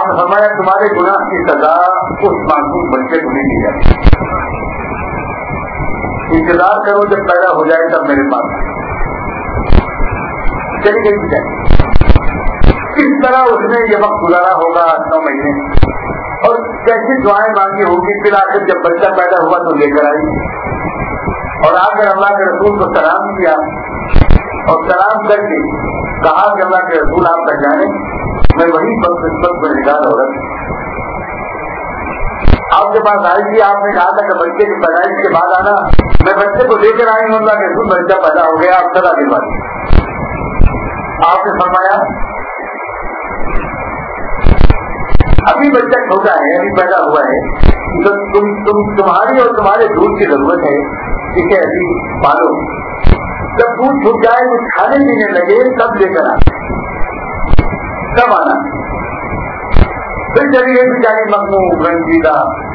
آپ نے فرمایا تمہارے گناہ کی سزا اس معصوم بچے کو نہیں دی جاتی، انتظار کرو جب پیدا ہو جائے تب میرے پاس چلی گئی جائے۔ کس طرح اس نے یہ وقت گزارا ہوگا 9 مہینے، اور کیسی دعائیں مانگی ہوگی، پھر آخر جب بچہ پیدا ہوا تو لے کر آئی اور آ کر اللہ کے رسول کو سلام کیا اور سلام کر کے کہا کہ اللہ کے رسول آپ تک جانے میں وہی بدقسمت بنگال عورت آپ کے پاس آئی تھی، آپ نے کہا تھا کہ بچے کی پیدائش کے بعد آنا، میں بچے کو لے کر آئی ہوں، اللہ کے رسول بچہ پیدا ہو گیا، آپ سزا دلوا دی۔ آپ نے فرمایا ابھی بچہ چھوٹا ہے، ابھی پیدا ہوا ہے، تو تمہاری اور تمہارے دودھ کی ضرورت ہے، اسے ابھی پالو، جب دودھ چھوٹ جائے کچھ کھانے پینے لگے تب لے کر آنا۔ پھر چلی گئی بیچاری مخموم رنجیدہ،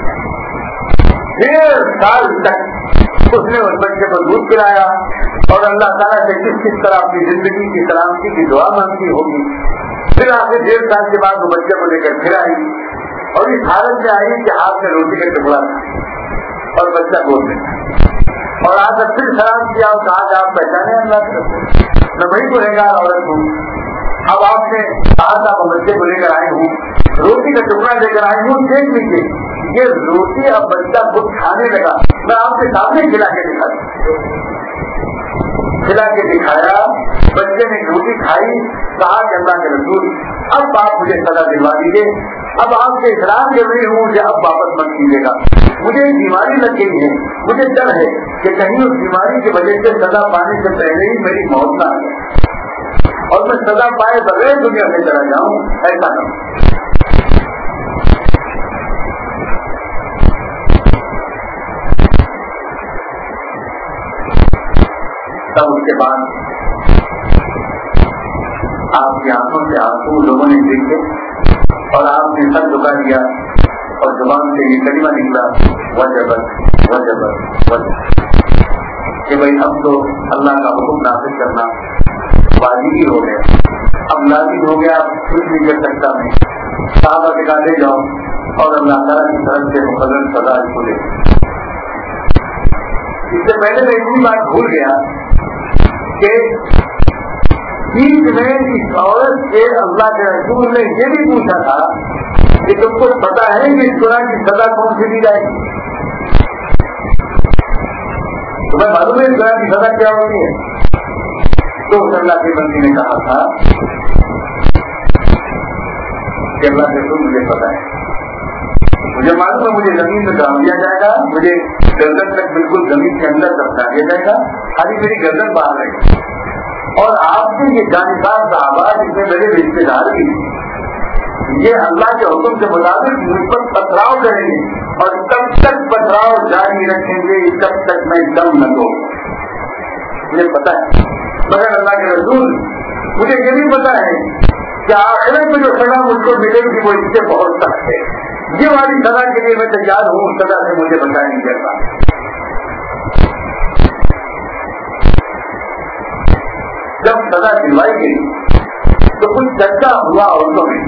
1.5 سال تک اس نے اس بچے کو دودھ پلایا اور اللہ تعالیٰ سے کس طرح اپنی زندگی کی سلامتی کی دعا مانگتی ہوگی۔ پھر آخر 1.5 سال کے بعد وہ بچے کو لے کر پھر آئی اور اس حالت میں آئی کہ ہاتھ میں روٹی کا ٹکڑا تھا اور بچہ گود میں تھا، اور آ کر پھر سلام کیا اور کہا کہ آپ پہچانے اللہ کی طرف میں بڑی گنہگار عورت ہوں، اب آپ نے کہا تھا میں بچے کو لے کر آئی ہوں، روٹی کا ٹکڑا لے کر آئی ہوں، دیکھ لیجیے یہ روٹی اب بچہ خود کھانے لگا، میں آپ کے سامنے کھلا کے دکھایا، بچے نے روٹی کھائی، کہا کہ اللہ کے رسول اب آپ مجھے سزا دلوا دیجیے، اب آپ سے اقرار کر رہی ہوں کہ اب واپس مت کیجیے گا، مجھے ایک بیماری لگ گئی ہے، مجھے ڈر ہے کہ کہیں اس بیماری کی وجہ سے سزا پانے سے پہلے ہی میری موت نہ آ جائے اور میں سزا پائے بغیر دنیا سے چلا جاؤں، ایسا نہ ہو۔ تب اس کے بعد آپ کی آنکھوں سے آنسو لوگوں نے دیکھے اور آپ نے سر جھکا دیا اور زبان سے یہ کلمہ نکلا وجبت وجبت وجبت، کہ بھائی اب تو اللہ کا حکم نافذ کرنا واجب ہی ہو گیا، اب لازم ہو گیا، اب کچھ نہیں کر سکتا میں، صحابہ کے کہا لے جاؤ اور اللہ تعالیٰ کی طرف سے مقرر سزا اس کو لے۔ اس سے پہلے میں اتنی بات بھول گیا کہ بیچ میں اس عورت سے اللہ کے رسول نے یہ بھی پوچھا تھا کہ تم کو پتا ہے کہ اس گناہ کی سزا کون سی دی جائے گی؟ تمہیں معلوم ہے اس گناہ کی سزا کیا ہوتی ہے؟ تو اللہ کے بندی نے کہا تھا کہ اللہ کے رسول مجھے پتا ہے، مجھے معلوم ہے، مجھے زمین میں ڈال دیا جائے گا، مجھے گردن تک بالکل زمین کے اندر دفنا دیا جائے گا، خالی میری گردن باہر رہے گی، اور آپ کے یہ جانکار صحابہ جس میں میرے رشتے دار بھی یہ اللہ کے حکم کے مطابق مجھ پر پتھراؤ کریں گے اور تب تک پتھراؤ جاری رکھیں گے جب تک میں دم نہ دوں، مجھے پتا ہے، مگر اللہ کے رسول مجھے یہ بھی پتا ہے کہ آخرت میں جو سزا مجھ کو ملے گی وہ اس سے بہت سخت ہے، یہ والی سزا کے لیے میں تیار ہوں، اس سزا سے مجھے بچایا نہیں جاتا۔ جب سزا دلوائی گئی تو کچھ چرچا ہوا عورتوں میں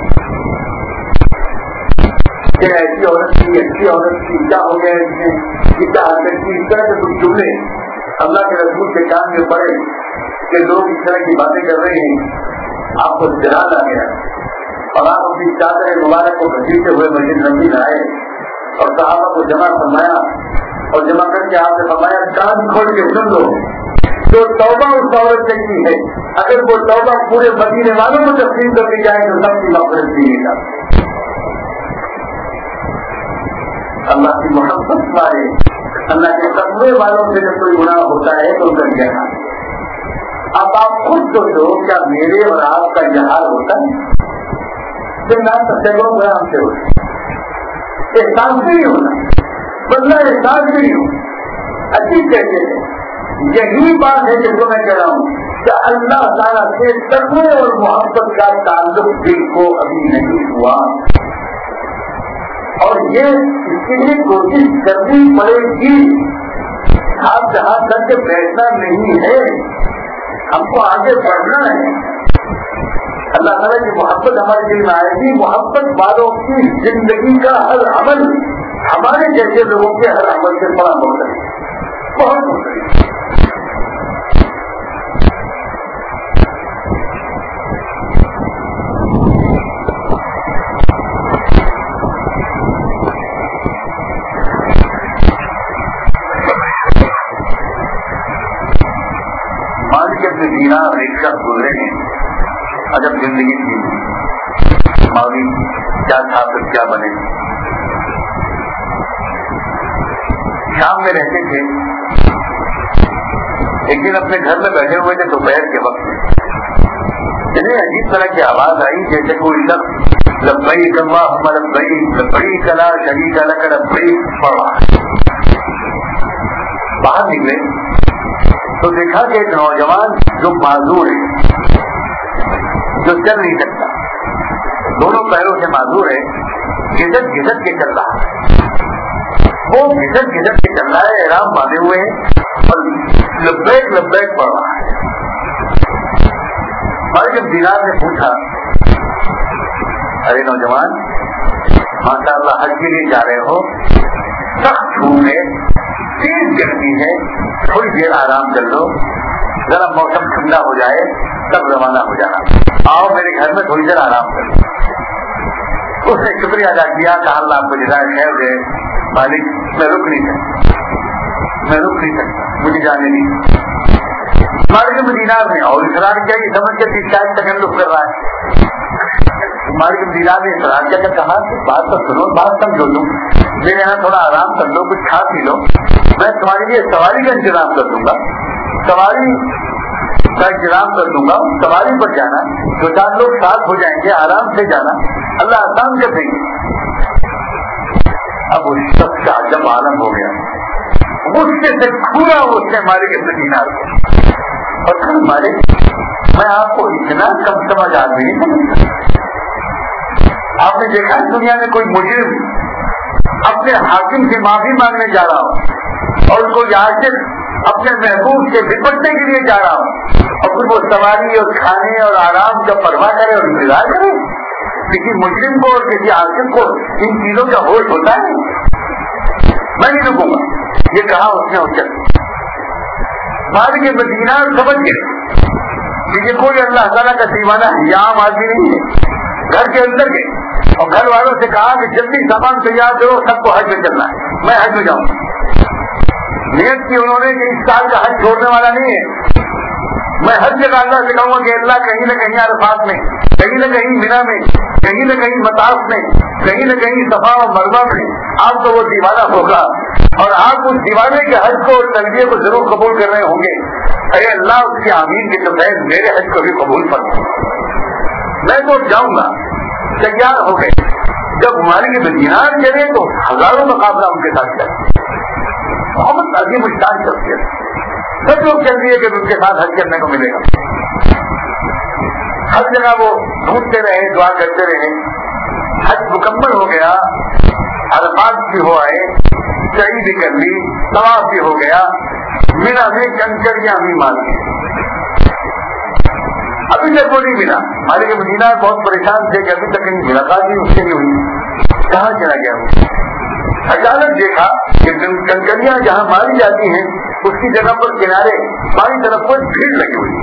کہ ایسی عورت کی، اچھی عورت کی، کیا ہو گیا اس میں، کیا حرکت کی، اس طرح سے کچھ جملے اللہ کے رسول کے کان میں پڑے کہ لوگ اس طرح کی باتیں کر رہے ہیں، آپ کو جلال آ گیا اور آپ اپنی چادر مبارک کو گھسیٹتے ہوئے مسجد نبوی میں آئے اور صحابہ کو جمع فرمایا اور جمع کر کے آپ نے فرمایا کان کھول کے سن لو، جو توبہ اس عورت نے کی ہے اگر وہ توبہ پورے مدینے والوں کو تقسیم کر دی جائے تو سب کی مغفرت دیے گا۔ اللہ کی محبت والے، اللہ کے تقوی والوں سے جب کوئی گناہ ہوتا ہے تو ان کا کہنا، اب آپ خود سوچو کیا میرے اور آپ کا یہ حال ہوتا ہے؟ جب نہ سچوں گنا ہم سے ہوتا احساس بھی نہیں ہونا، بدلا احساس بھی نہیں ہو، اچھی کہتے ہیں یہی بات ہے جس کو میں کہہ رہا ہوں کہ اللہ تعالیٰ سے تقوی اور محبت کا تعلق دل کو ابھی نہیں ہوا، اور یہ اس کے لیے کوشش کرنی پڑے گی، ہاتھ جہاں کر کے بیٹھنا نہیں ہے، ہم کو آگے بڑھنا ہے، اللہ تعالیٰ کی محبت ہمارے دل میں آئے گی. محبت والوں کی زندگی کا ہر عمل ہمارے جیسے لوگوں کے ہر عمل سے بڑا مختلف ہے, بہت مختلف. اپنے دینار ایک شخص گزرے ہیں, عجب زندگی تھی, ماضی کیا تھا پھر کیا بنے. شام میں رہتے تھے, ایک دن اپنے گھر میں بیٹھے ہوئے تھے دوپہر کے وقت میں, انہیں عجیب طرح کی آواز آئی جیسے کوئی شخص لبیک اللہم لبیک لبیک لا شریک لک لبیک پڑھ رہا ہے. باہر نکلے تو دیکھا کہ ایک نوجوان جو معذور ہے, جو چل نہیں سکتا, دونوں پیروں سے معذور ہے, گھسٹ گھسٹ کے چل رہا ہے. وہ گھسٹ گھسٹ کے چل رہا ہے, احرام باندھے ہوئے ہیں اور لبیک لبیک پڑھ رہا ہے. اور جب دینار نے پوچھا, ارے نوجوان ماشاء اللہ حج کے لیے جا رہے ہو, سخت دھوپ ہے, تیز گرمی ہے, تھوڑی دیر آرام کر لو, ذرا موسم ٹھنڈا ہو جائے تب روانہ ہو جانا, آؤ میرے گھر میں تھوڑی دیر آرام کر لو. اس نے شکریہ ادا کیا, کہا اللہ آپ کو جزائے خیر دے, مالک میں رک نہیں سکتا, مجھے جانے نہیں. مالک مدینار نے اور اصرار کیا کہ سمجھ کے شاید تکلف کر رہا ہے. مالک مدینار نے اصرار کیا, کہا کہ بات تو سنو, بات سمجھو, تم میرے یہاں تھوڑا آرام کر لو, کچھ کھا پی لو, میں تمہارے لیے سواری کا انتظام کر دوں گا, سواری کا انتظام کر دوں گا. سواری پر جانا, 2-4 لوگ ساتھ ہو جائیں گے, آرام سے جانا, اللہ آسان کر دیں گے. اب اس شخص کا جب عالم ہو گیا, غصے سے پورا اس نے مالک ابن دینار کو, اور پھر مالک میں آپ کو اتنا کم سمجھ آدمی نہیں سمجھتا. آپ نے دیکھا دنیا میں کوئی مجرم اپنے حاکم سے معافی مانگنے جا رہا ہوں اور کوئی عاشق اپنے محبوب سے نپٹنے کے لیے جا رہا ہوں, اور پھر وہ سواری اور کھانے اور آرام کا پرواہ کرے اور انتظار کرے. کسی مجرم کو اور کسی عاشق کو ان چیزوں کا ہوش ہوتا ہے؟ میں نہیں رکوں گا, یہ کہا اس نے اچھا. مالک مدینہ سمجھ گئے کہ یہ کوئی اللہ تعالیٰ کا دیوانہ یا عام آدمی نہیں ہے. گھر کے اندر گئے اور گھر والوں سے کہا کہ جلدی سامان تیار کرو, سب کو حج میں چلنا ہے, میں حج میں جاؤں گا. نیت کی انہوں نے کہ اس سال کا حج چھوڑنے والا نہیں ہے, میں ہر جگہ اللہ سے کہوں گا کہ اللہ کہیں نہ کہیں عرفات میں, کہیں نہ کہیں مینا میں, کہیں نہ کہیں مطاف میں, کہیں نہ کہیں صفا اور مروا میں آپ کو وہ دیوانہ ہوگا, اور آپ اس دیوانے کے حج کو اور تلبیہ کو ضرور قبول کر رہے ہوں گے. اے اللہ اس کی آمین کے سفید میرے حج کو بھی قبول فرما. میں تو جاؤں گا. تیار ہو گئے. جب مالک دینار چلے تو ہزاروں مقابلہ ان کے ساتھ چلے, بہت عظیم الشان شخصیت, سب لوگ چل رہی ہے کہ ان کے ساتھ حج کرنے کو ملے گا. ہر جگہ وہ ڈھونڈتے رہے, دعا کرتے رہے. حج مکمل ہو گیا, عرفات بھی ہو آئے, سعی بھی کر لی, طواف بھی ہو گیا, مینا میں کنکریاں بھی مار لی. ابھی تک وہ نہیں ملا. مالک مدینہ بہت پریشان تھے کہ ابھی تک ملاقات بھی اس سے نہیں ہوئی, کہاں چلا گیا وہ. اچانک دیکھا کہ کنکریاں جہاں ماری جاتی ہیں اس کی جگہ پر کنارے بائیں طرف پر بھیڑ لگی ہوئی.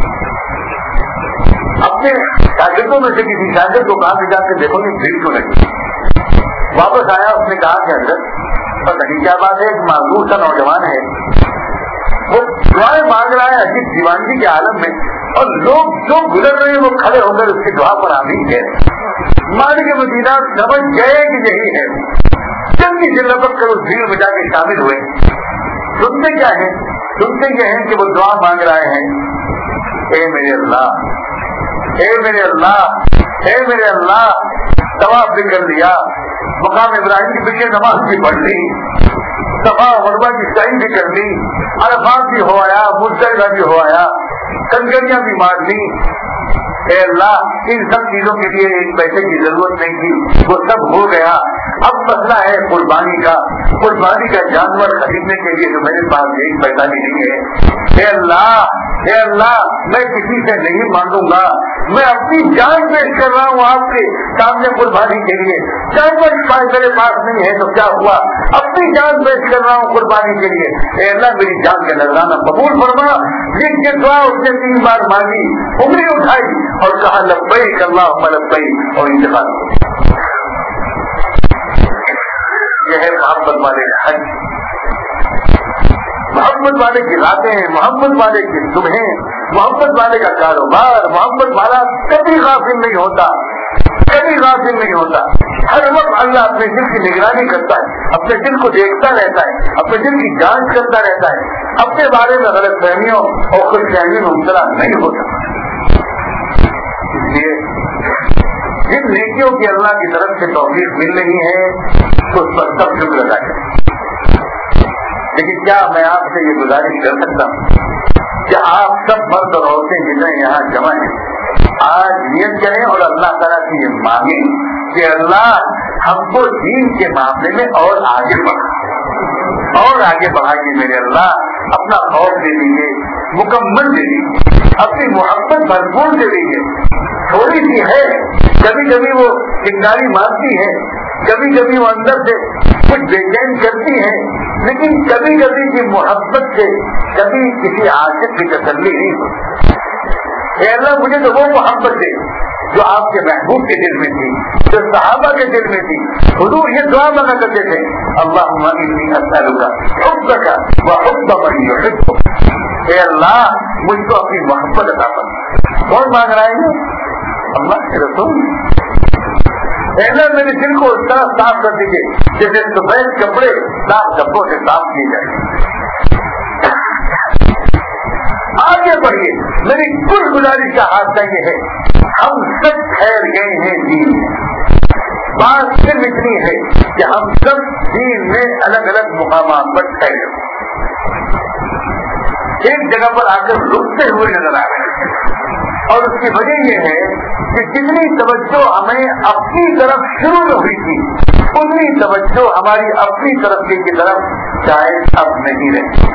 اپنے شاگردوں میں سے کسی شاگرد کو کہا کہ جا کے دیکھو یہ بھیڑ کیوں لگی. واپس آیا, اس نے کہا کہ حضرت پتہ نہیں کیا بات ہے, ایک معذور سا نوجوان ہے, وہ دعائیں مانگ رہا ہے عجیب دیوانگی کے عالم میں, اور لوگ جو گزر رہے ہیں وہ کھڑے ہو کر اس کی دعا پر آمین کہہ رہے ہیں. مالک مدینہ سمجھ گئے کہ یہی ہے, جلدی سے لپٹ کر اس بھیڑ میں جا کے شامل ہوئے. سنتے کیا ہے, سنتے یہ ہیں کہ وہ دعا مانگ رہے ہیں, اے میرے اللہ, اے میرے اللہ, اے میرے اللہ. طواف بھی کر لیا, مقام ابراہیم کے پیچھے نماز بھی پڑھ لی, صفا مروا کی سعی بھی کر لی, عرفات بھی ہو آیا, مزدلفہ بھی ہو آیا, کنکریاں بھی مار لی. اے اللہ ان سب چیزوں کے لیے ایک پیسے کی ضرورت نہیں تھی, وہ سب ہو گیا. اب مسئلہ ہے قربانی کا. قربانی کا جانور خریدنے کے لیے تو میرے پاس ایک پیسہ بھی نہیں ہے. اے اللہ, اے اللہ, میں کسی سے نہیں مانگوں گا, میں اپنی جان پیش کر رہا ہوں آپ کے سامنے قربانی کے لیے. جانور میرے پاس نہیں ہے تو کیا ہوا, اپنی جان پیش کر رہا ہوں قربانی کے لیے. اے اللہ میری جان کا نذرانہ قبول فرما. جس کے دعا اس نے 3 بار مانگی, انگلی اٹھائی اور کہا لبیک اللہم لبیک اور انتقال. یہ ہے محبت والے کا حج, محبت والے کی راتیں, محبت والے کی صبحیں, محبت والے کا کاروبار. محبت والا کبھی غافل نہیں ہوتا, کبھی غافل نہیں ہوتا. ہر وقت اللہ اپنے دل کی نگرانی کرتا ہے, اپنے دل کو دیکھتا رہتا ہے, اپنے دل کی جانچ کرتا رہتا ہے, اپنے بارے میں غلط فہمیوں اور خوش فہمیوں میں مبتلا نہیں ہوتا. اس لیے جن نیکیوں کی اللہ کی طرف سے توفیق مل رہی ہے اس پر سب شکر ادا کریں. لیکن کیا میں آپ سے یہ گزارش کر سکتا ہوں کہ آپ سب مرد اور عورتیں جتنے یہاں جمع ہیں آج نیت کریں اور اللہ تعالیٰ سے یہ مانگیں کہ اللہ ہم کو دین کے معاملے میں اور آگے بڑھائیے. میرے اللہ اپنا خوف دے دیجیے, مکمل دے دیجیے, اپنی محبت بھرپور دے دیجیے. تھوڑی سی ہے, کبھی کبھی وہ چنگاری مارتی ہے, کبھی کبھی وہ اندر سے کچھ بے چین کرتی ہے, لیکن کبھی کبھی کی محبت سے کبھی کسی عاشق کی تسلی نہیں ہوتی. اے اللہ مجھے تو وہ محبت دے جو آپ کے محبوب کے دل میں تھی, جو صحابہ کے دل میں تھی. حضور یہ دعا مانگا کرتے تھے, اللہم انی اسألک حبک وحب من یحبک. اے اللہ مجھ کو اپنی محبت عطا فرما. کون مانگ رہا ہے؟ اللہ کے رسول. اے اللہ میرے دل کو اس طرح صاف کر دیجیے جیسے سفید کپڑے صاف ڈبوں سے صاف کیے جائیں. آگے بڑھیے. میری کل گزارش کا حادثہ یہ ہے, ہم سب ٹھہر گئے ہیں دین میں. بات صرف اتنی ہے کہ ہم سب دین میں الگ الگ مقامات پر ٹھہرے, ایک جگہ پر آ کر رکتے ہوئے نظر آ رہے ہیں. اور اس کی وجہ یہ ہے کہ جتنی توجہ ہمیں اپنی طرف شروع میں ہوئی تھی اتنی توجہ ہماری اپنی طرف کی طرف شاید اب نہیں رہی.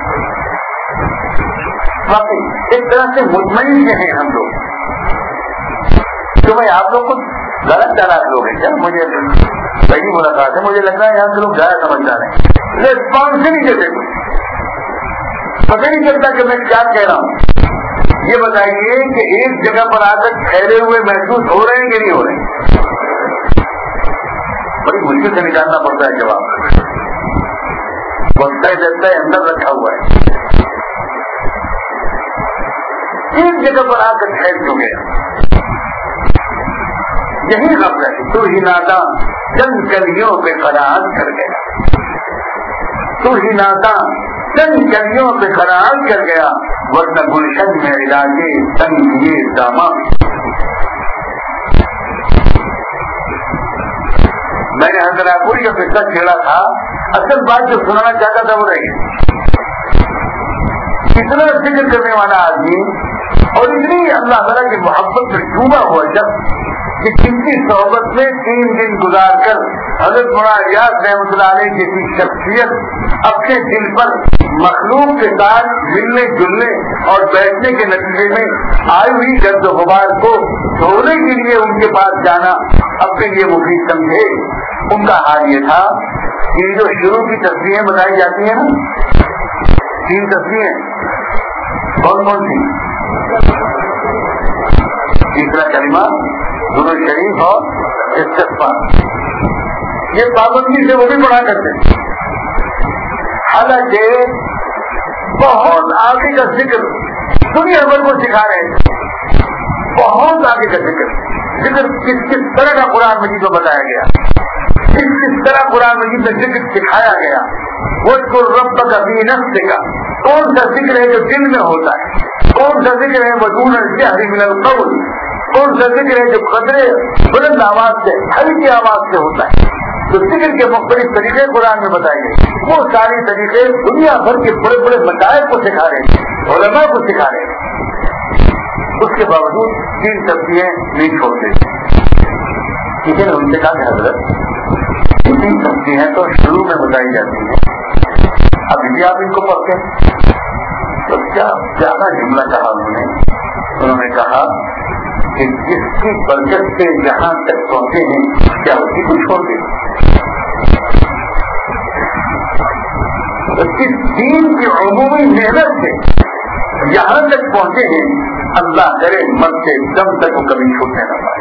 باقی ایک طرح سے مطمئن سے ہیں ہم لوگ. تو بھائی آپ لوگ کچھ غلط چالاک لوگ ہیں کیا؟ مجھے صحیح ملاقات ہے, مجھے لگ رہا ہے یہاں سے لوگ زیادہ سمجھدار ہیں. ریسپانس ہی نہیں دیتے, پتہ نہیں چلتا کہ میں کیا کہہ رہا ہوں. یہ بتائیے کہ ایک جگہ پر آ کر ٹھہرے ہوئے محسوس ہو رہے ہیں کہ نہیں ہو رہے ہیں؟ بڑی مشکل سے نکالنا پڑتا ہے جواب. بستا ہے اندر رکھا ہوا ہے. ایک جگہ پر آ کر ٹھہر کیوں گیا؟ یہی غفلت. تو ہی نادا چند کلیوں پہ قرار کر گیا, تو ہی نادا چند کلیوں پہ قرار کر گیا, ورنہ گلشن میں علاجے تنگ یہ داما. میں نے حضرت پوری کا قصہ چھیڑا تھا, اصل بات جو سنانا چاہتا تھا وہ رہ گئی. اتنا ذکر کرنے والا آدمی اور اتنی اللہ تعالیٰ کی محبت میں ڈوبا ہوا جب کہ جن کی صحبت میں 3 دن گزار کر حضرت مولانا ریاض رحمۃ اللہ علیہ جیسی شخصیت اپنے دل پر مخلوق کے ساتھ ملنے جلنے اور بیٹھنے کے نتیجے میں آئی ہوئی گرد و غبار کو دھونے کے لیے ان کے پاس جانا اپنے لیے مفید سمجھے. ان کا حال یہ تھا کہ جو شروع کی تصویریں بتائی جاتی ہیں نا, 3 تصویریں کون کون سی؟ تیسرا کلمہ, درود شریف اور استغفار. یہ پابندی سے وہ بھی پڑھا کرتے ہیں. حالانکہ بہت آگے کا ذکر دنیا بھر کو سکھا رہے ہیں, بہت آگے کا ذکر کس طرح کا قرآن مجید کو بتایا گیا, کس طرح قرآن مجید میں ذکر سکھایا گیا. وَاذْكُرْ رَبَّكَ فِي نَفْسِكَ, کون سا ذکر ہے جو دل میں ہوتا ہے, کون سا ذکر ہے وَدُونَ الْجَهْرِ مِنَ الْقَوْلِ, کون سا ذکر ہے جو قدرے بلند آواز سے ہلکی آواز سے ہوتا ہے. تو ذکر کے مختلف طریقے قرآن میں بتائے گئے. وہ سارے طریقے دنیا بھر کے بڑے بڑے مشائخ کو سکھا رہے ہیں, علماء کو سکھا رہے ہیں. اس کے باوجود 3 تصویریں نہیں چھوڑتے. ٹھیک ہے, ان سے کہا کہ حضرت 3 تصویریں تو شروع میں بتائی جاتی ہیں, ابھی بھی آپ ان کو پڑھتے ہیں. تو کیا زیادہ جملہ کہا انہوں نے کہا کہ جس کی برکت سے جہاں تک پہنچے ہیں کیا اسی کو چھوڑ دیں؟ اس کی دین کی عمومی محنت سے یہاں تک پہنچے ہیں، اللہ کرے من سے دم تک وہ کبھی چھوٹنے نہ پائے۔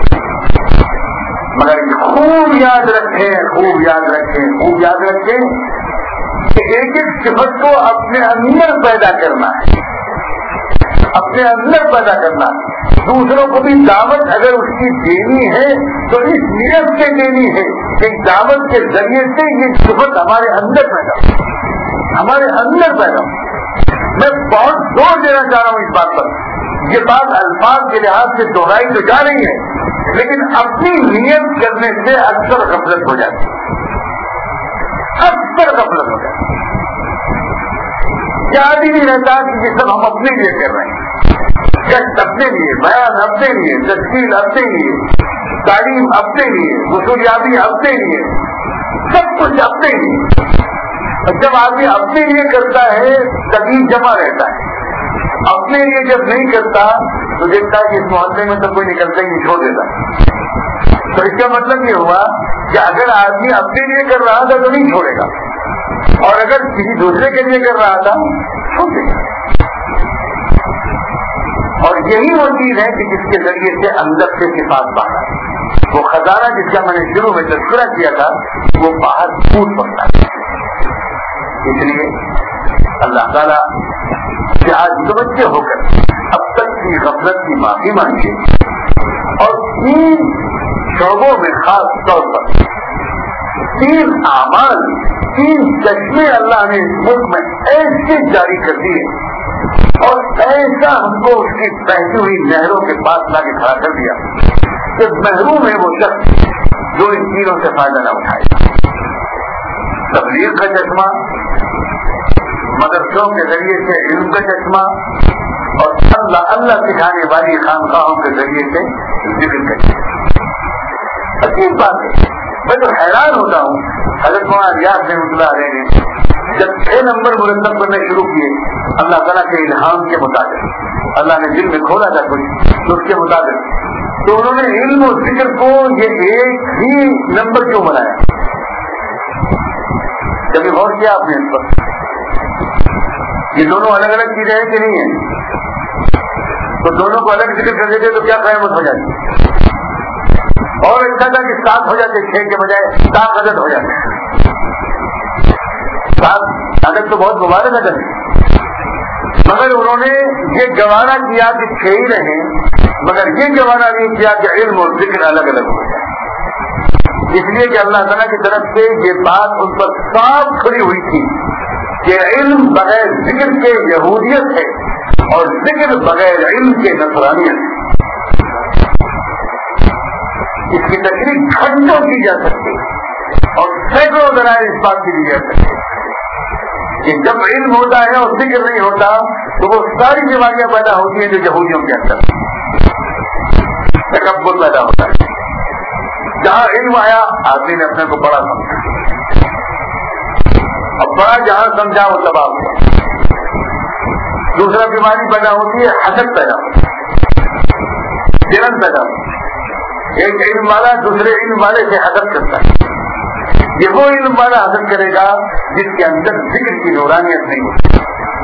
مگر خوب یاد رکھیں، خوب یاد رکھیں، خوب یاد رکھیں کہ ایک ایک صفت کو اپنے اندر پیدا کرنا ہے، اپنے اندر پیدا کرنا۔ دوسروں کو بھی دعوت اگر اس کی دینی ہے تو اس نیت سے دینی ہے کہ دعوت کے ذریعے سے یہ صفت ہمارے اندر پیدا ہو، ہمارے اندر پیدا ہو۔ میں بہت زور دینا چاہ رہا ہوں اس بات پر۔ یہ بات الفاظ کے لحاظ سے دہرائی تو جا رہی ہے، لیکن اپنی نیت کرنے سے اکثر غفلت ہو جاتی ہے، اکثر غفلت ہو جاتی ہے۔ یاد ہی نہیں رہتا کہ یہ سب ہم اپنے لیے کر رہے ہیں، گشت اپنے لیے، بیان اپنے لیے، تشکیل اپنے لیے، تعلیم اپنے لیے، وصولیابی اپنے لیے، سب کچھ اپنے لیے۔ جب آدمی اپنے لیے کرتا ہے تبھی جمع رہتا ہے، اپنے لیے جب نہیں کرتا تو دیکھتا ہے کہ اس محلے میں تو کوئی نکلتا ہی نہیں، چھوڑ دیتا۔ تو اس کا مطلب یہ ہوا کہ اگر آدمی اپنے لیے کر رہا تھا تو نہیں چھوڑے گا، اور اگر کسی دوسرے کے لیے کر رہا تھا چھوڑ دے گا۔ اور یہی وہ چیز ہے کہ جس کے ذریعے سے اندر سے صفات باہر آئے۔ وہ خزانہ جس کا میں نے شروع میں تذکرہ کیا تھا وہ باہر پھوٹ پڑتا ہے۔ اس لیے اللہ تعالیٰ سے آج متوجہ ہو کر اب تک کی غفلت کی معافی مانگے، اور 3 شعبوں میں خاص طور پر 3 اعمال، 3 چشمے اللہ نے اس ملک میں ایسے جاری کر دیے اور ایسا ہم کو اس کی بہتی ہوئی نہروں کے پاس لا کے کھڑا کر دیا کہ محروم ہے وہ شخص جو ان چیزوں سے فائدہ نہ اٹھائے۔ تبلیغ کا چشمہ، مدرسوں کے ذریعے سے علم کا چشمہ، اور اللہ اللہ سکھانے والی خانقاہوں کے ذریعے سے ذکر کا چشمہ۔ عجیب بات ہے، میں تو حیران ہوتا ہوں۔ حضرت مولانا ریاض رحمۃ اللہ علیہ نے جب 6 نمبر مرتب کرنے شروع کیے اللہ تعالیٰ کے الہام کے مطابق، اللہ نے دل میں کھولا تھا کچھ تو اس کے مطابق، تو انہوں نے علم اور ذکر کو یہ ایک ہی نمبر کیوں بنایا؟ کبھی غور کیا آپ نے اس پر؟ یہ دونوں الگ الگ چیزیں ہیں کہ نہیں ہیں؟ تو دونوں کو الگ ذکر کر دیتے تو کیا قیامت ہو جاتی؟ اور اچھا تھا کہ 7 ہو جاتے، 6 کے بجائے 7 عدد ہو جاتے۔ 7 عدد تو بہت مبارک عدد ہے، مگر انہوں نے یہ گوارا کیا کہ 6 ہی رہے، مگر یہ گوارا نہیں کیا کہ علم اور ذکر الگ الگ ہو جائے۔ اس لیے کہ اللہ تعالیٰ کی طرف سے یہ بات ان پر صاف کھڑی ہوئی تھی کہ علم بغیر ذکر کے یہودیت ہے اور ذکر بغیر علم کے نصرانیت ہے۔ اس کی تشریح گھنٹوں کی جا سکتی ہے اور سینکڑوں ذرائع اس بات کی دی جا سکتی ہے کہ جب علم ہوتا ہے اور ذکر نہیں ہوتا تو وہ ساری بیماریاں پیدا ہوتی ہیں جو یہودیوں کے اندر، تکبر پیدا ہوتا ہے۔ جہاں علم آیا آدمی نے اپنے کو بڑا سمجھا، اور بڑا جہاں سمجھا وہ تباہ ہوا۔ دوسرا بیماری پیدا ہوتی ہے، حسد پیدا ہوتی ہے، جلن پیدا ہوتی ہے۔ ایک علم والا دوسرے علم والے سے حسد کرتا ہے، یہ وہ علم والا حسد کرے گا جس کے اندر ذکر کی نورانیت نہیں ہوتی،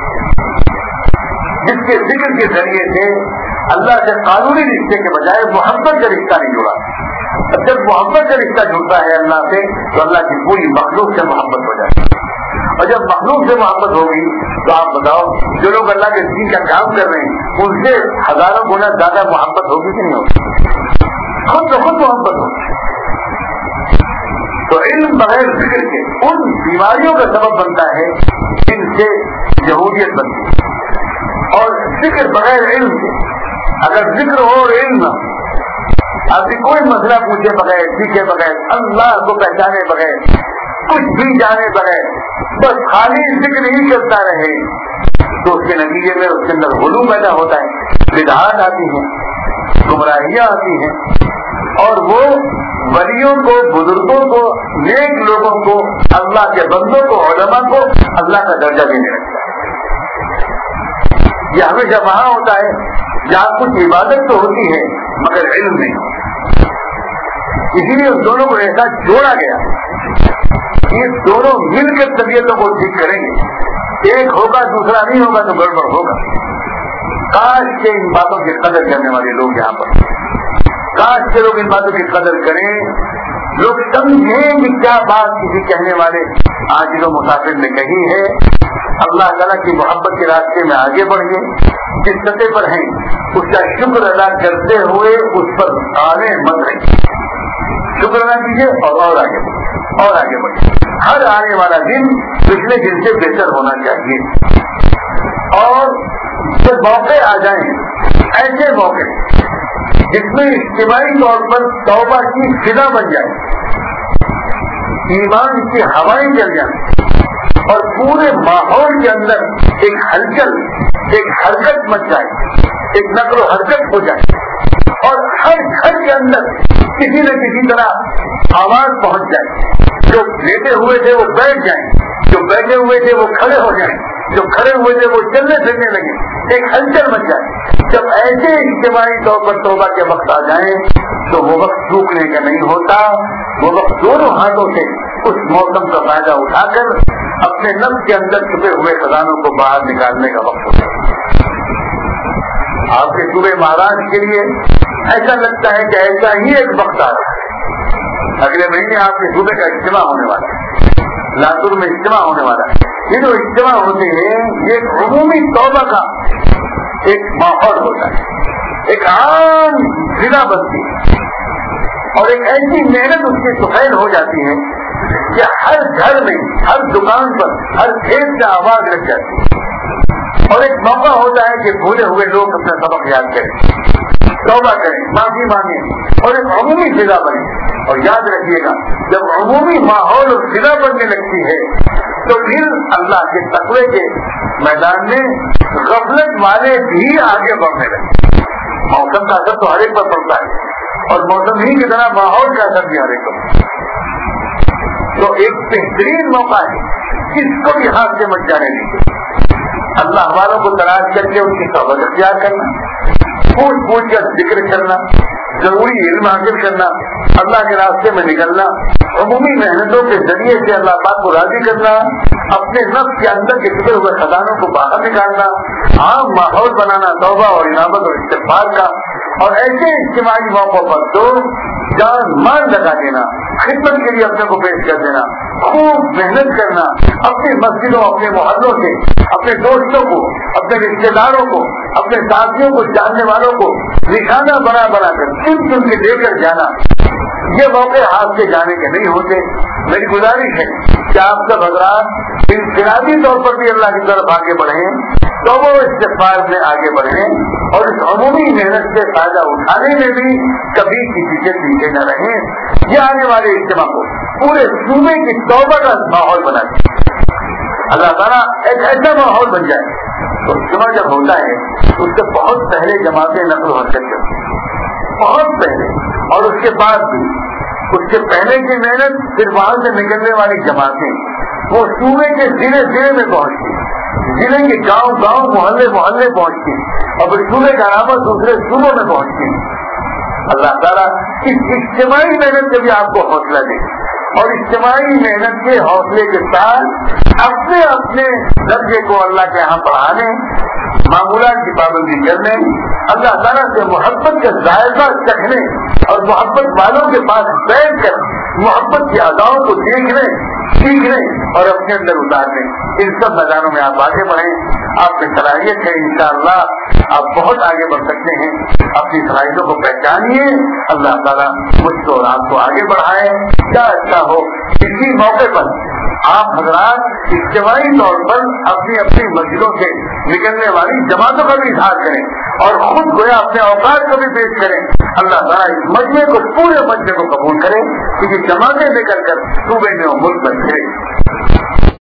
جس کے ذکر کے ذریعے سے اللہ سے قانونی رشتے کے بجائے محبت کا رشتہ نہیں جڑا۔ جب محبت کا رشتہ جڑتا ہے اللہ سے تو اللہ کی پوری مخلوق سے محبت ہو جاتی ہے، اور جب مخلوق سے محبت ہوگی تو آپ بتاؤ جو لوگ اللہ کے دین کا کام کر رہے ہیں ان سے ہزاروں گنا زیادہ محبت ہوگی کہ نہیں ہوگی؟ خود تو خود محبت ہوگی۔ تو علم بغیر ذکر کے ان بیماریوں کا سبب بنتا ہے جن سے یہودیت بنتی ہے، اور ذکر بغیر علم کے، اگر ذکر ہو اور علم نہ، آپ کوئی مسئلہ پوچھے بغیر، سیکھے بغیر، اللہ کو پہچانے بغیر، کچھ بھی جانے بغیر، بس خالی ذکر ہی کرتا رہے تو اس کے نتیجے میں اس کے اندر غلو پیدا ہوتا ہے، بدعات آتی ہیں، گمراہیاں آتی ہیں، اور وہ ولیوں کو، بزرگوں کو، نیک لوگوں کو، اللہ کے بندوں کو، علماء کو اللہ کا درجہ دینے لگتا ہے۔ یہ ہمیشہ وہاں ہوتا ہے جہاں کچھ عبادت تو ہوتی ہے مگر علم نہیں، اسی لیے ان دونوں کو ایسا جوڑا گیا کہ یہ دونوں مل کر طبیعتوں کو ٹھیک کریں گے. ایک ہوگا دوسرا نہیں ہوگا تو گڑبڑ ہوگا. کاش کے ان باتوں کی قدر کرنے والے لوگ یہاں پر، کاش کے لوگ ان باتوں کی قدر کریں، لوگ سمجھیں کہ کیا بات کسی کہنے والے عاجز و مسافر نے کہی ہے. اللہ تعالیٰ کی محبت کے راستے میں آگے بڑھیے، جس سطح پر ہیں اس کا شکر ادا کرتے ہوئے اس پر آنے مت رہیے. شکر ادا کیجیے اور آگے بڑھیں اور آگے بڑھیں. ہر آنے والا دن پچھلے دن سے بہتر ہونا چاہیے. اور جب موقع آ جائیں ایسے موقع جس میں اجتماعی طور پر توبہ کی فضا بن جائے، ایمان کی ہوائیں چل جائیں اور پورے ماحول کے اندر ایک ہلچل، ایک حرکت مچ جائے، ایک نقل و حرکت ہو جائے اور ہر گھر کے اندر کسی نہ کسی طرح آواز پہنچ جائے. جو لیٹے ہوئے تھے وہ بیٹھ جائیں، جو بیٹھے ہوئے تھے وہ کھڑے ہو جائیں، جو کھڑے ہوئے تھے وہ چلنے پھرنے لگے، ایک ہلچل مچ جائے. جب ایسے اجتماعی طور پر توبہ کے وقت آ جائیں تو وہ وقت چوکنے کا نہیں ہوتا. وہ وقت دونوں ہاتھوں سے اس موسم کا فائدہ اٹھا کر اپنے نفس کے اندر چھپے ہوئے خزانوں کو باہر نکالنے کا وقت ہوتا ہے. آپ کے صوبے مہاراشٹر کے لیے ایسا لگتا ہے کہ ایسا ہی ایک وقت آ رہا ہے. اگلے مہینے آپ کے صوبے کا اجتماع ہونے والا ہے، لاتور میں اجتماع ہونے والا ہے. یہ جو اجتماع ہوتے ہیں یہ ایک عمومی توبہ کا ایک ماحول ہوتا ہے، ایک عام ضلع بنتی ہے اور ایک ایسی محنت اس کی سفید ہو جاتی ہے کہ ہر گھر میں، ہر دکان پر، ہر کھیت سے آواز لگ جاتی ہے. اور ایک موقع ہوتا ہے کہ بھولے ہوئے لوگ اپنا سبق یاد کریں، توبہ کریں، معافی مانگیں اور ایک عمومی فضا بنے. اور یاد رکھیے گا جب عمومی ماحول اور فضا بننے لگتی ہے تو پھر اللہ کے تقوی کے میدان میں غفلت والے بھی آگے بڑھنے لگے. موسم کا اثر تو ہر ایک پر پڑتا ہے اور موسم ہی کی طرح ماحول کا اثر بھی ہر ایک پر پڑتا ہے. تو ایک بہترین موقع ہے کس کو بھی ہاتھ سے مت جانے دیجیے. اللہ والوں کو تلاش کر کے ان کی صحبت اختیار کرنا، پوچھ پوچھ کر ذکر کرنا، ضروری علم حاصل کرنا، اللہ کے راستے میں نکلنا، عمومی محنتوں کے ذریعے سے اللہ پاک کو راضی کرنا، اپنے نفس کے اندر کے چھپے ہوئے خزانوں کو باہر نکالنا، عام ماحول بنانا توبہ اور انابت اور استغفار کا. اور ایسے اجتماعی موقعوں پر تو جان مان لگا دینا، خدمت کے لیے اپنے کو پیش کر دینا، خوب محنت کرنا، اپنی مسجدوں، اپنے محلوں سے اپنے دوستوں کو، اپنے رشتے داروں کو، اپنے ساتھیوں کو، جاننے والوں کو نشانہ بنا بنا کر چن چن کے لے کر جانا. یہ موقع ہاتھ سے جانے کے نہیں ہوتے. میری گزارش ہے کہ آپ سب حضرات انفرادی طور پر بھی اللہ کی طرف آگے بڑھیں، تو وہ استغفار میں آگے بڑھیں اور اس عمومی محنت سے فائدہ اٹھانے میں بھی کبھی کسی سے پیچھے نہ رہیں. یہ آنے والے اجتماع کو پورے صوبے کی توبہ کا ماحول بنا دیں. اللہ تعالیٰ ایک ایسا ماحول بن جائے. تو اجتماع جب ہوتا ہے اس سے بہت پہلے جماعتیں نقل و حرکت کرتی ہیں، بہت پہلے. اور اس کے بعد بھی اس کے پہلے کی محنت پھر وہاں سے نکلنے والی جماعتیں وہ صوبے کے ضلع ضلع میں پہنچتی، ضلع کے گاؤں گاؤں، محلے محلے پہنچتی اور پھر صوبے کا علاوہ دوسرے صوبوں میں پہنچتی. اللہ تعالیٰ اس اجتماعی محنت سے بھی آپ کو حوصلہ دے اور اجتماعی محنت کے حوصلے کے ساتھ اپنے اپنے درجے کو اللہ کے یہاں بڑھانے، معمولات کی پابندی کرنے، اللہ تعالیٰ سے محبت کا ذائقہ چکھنے اور محبت والوں کے پاس بیٹھ کر محبت کی اداؤں کو دیکھنے، سیکھنے اور اپنے اندر اتارنے. ان سب میدانوں میں آپ آگے بڑھیں. آپ کی صلاحیت ہے، انشاءاللہ آپ بہت آگے بڑھ سکتے ہیں. اپنی صلاحیتوں کو پہچانیے. اللہ تعالیٰ مجھ کو اور آپ کو آگے بڑھائے. کیا اچھا ہو اسی موقع پر آپ حضرات اجتماعی طور پر اپنی اپنی مسجدوں سے نکلنے والی جماعتوں کا بھی اظہار کریں اور خود گویا اپنے اوقات کو بھی پیش کریں. اللہ تعالیٰ اس مجمع کو، پورے مجمع کو قبول کرے کہ یہ جماعتیں نکل کر صوبے میں ملک بن گئے.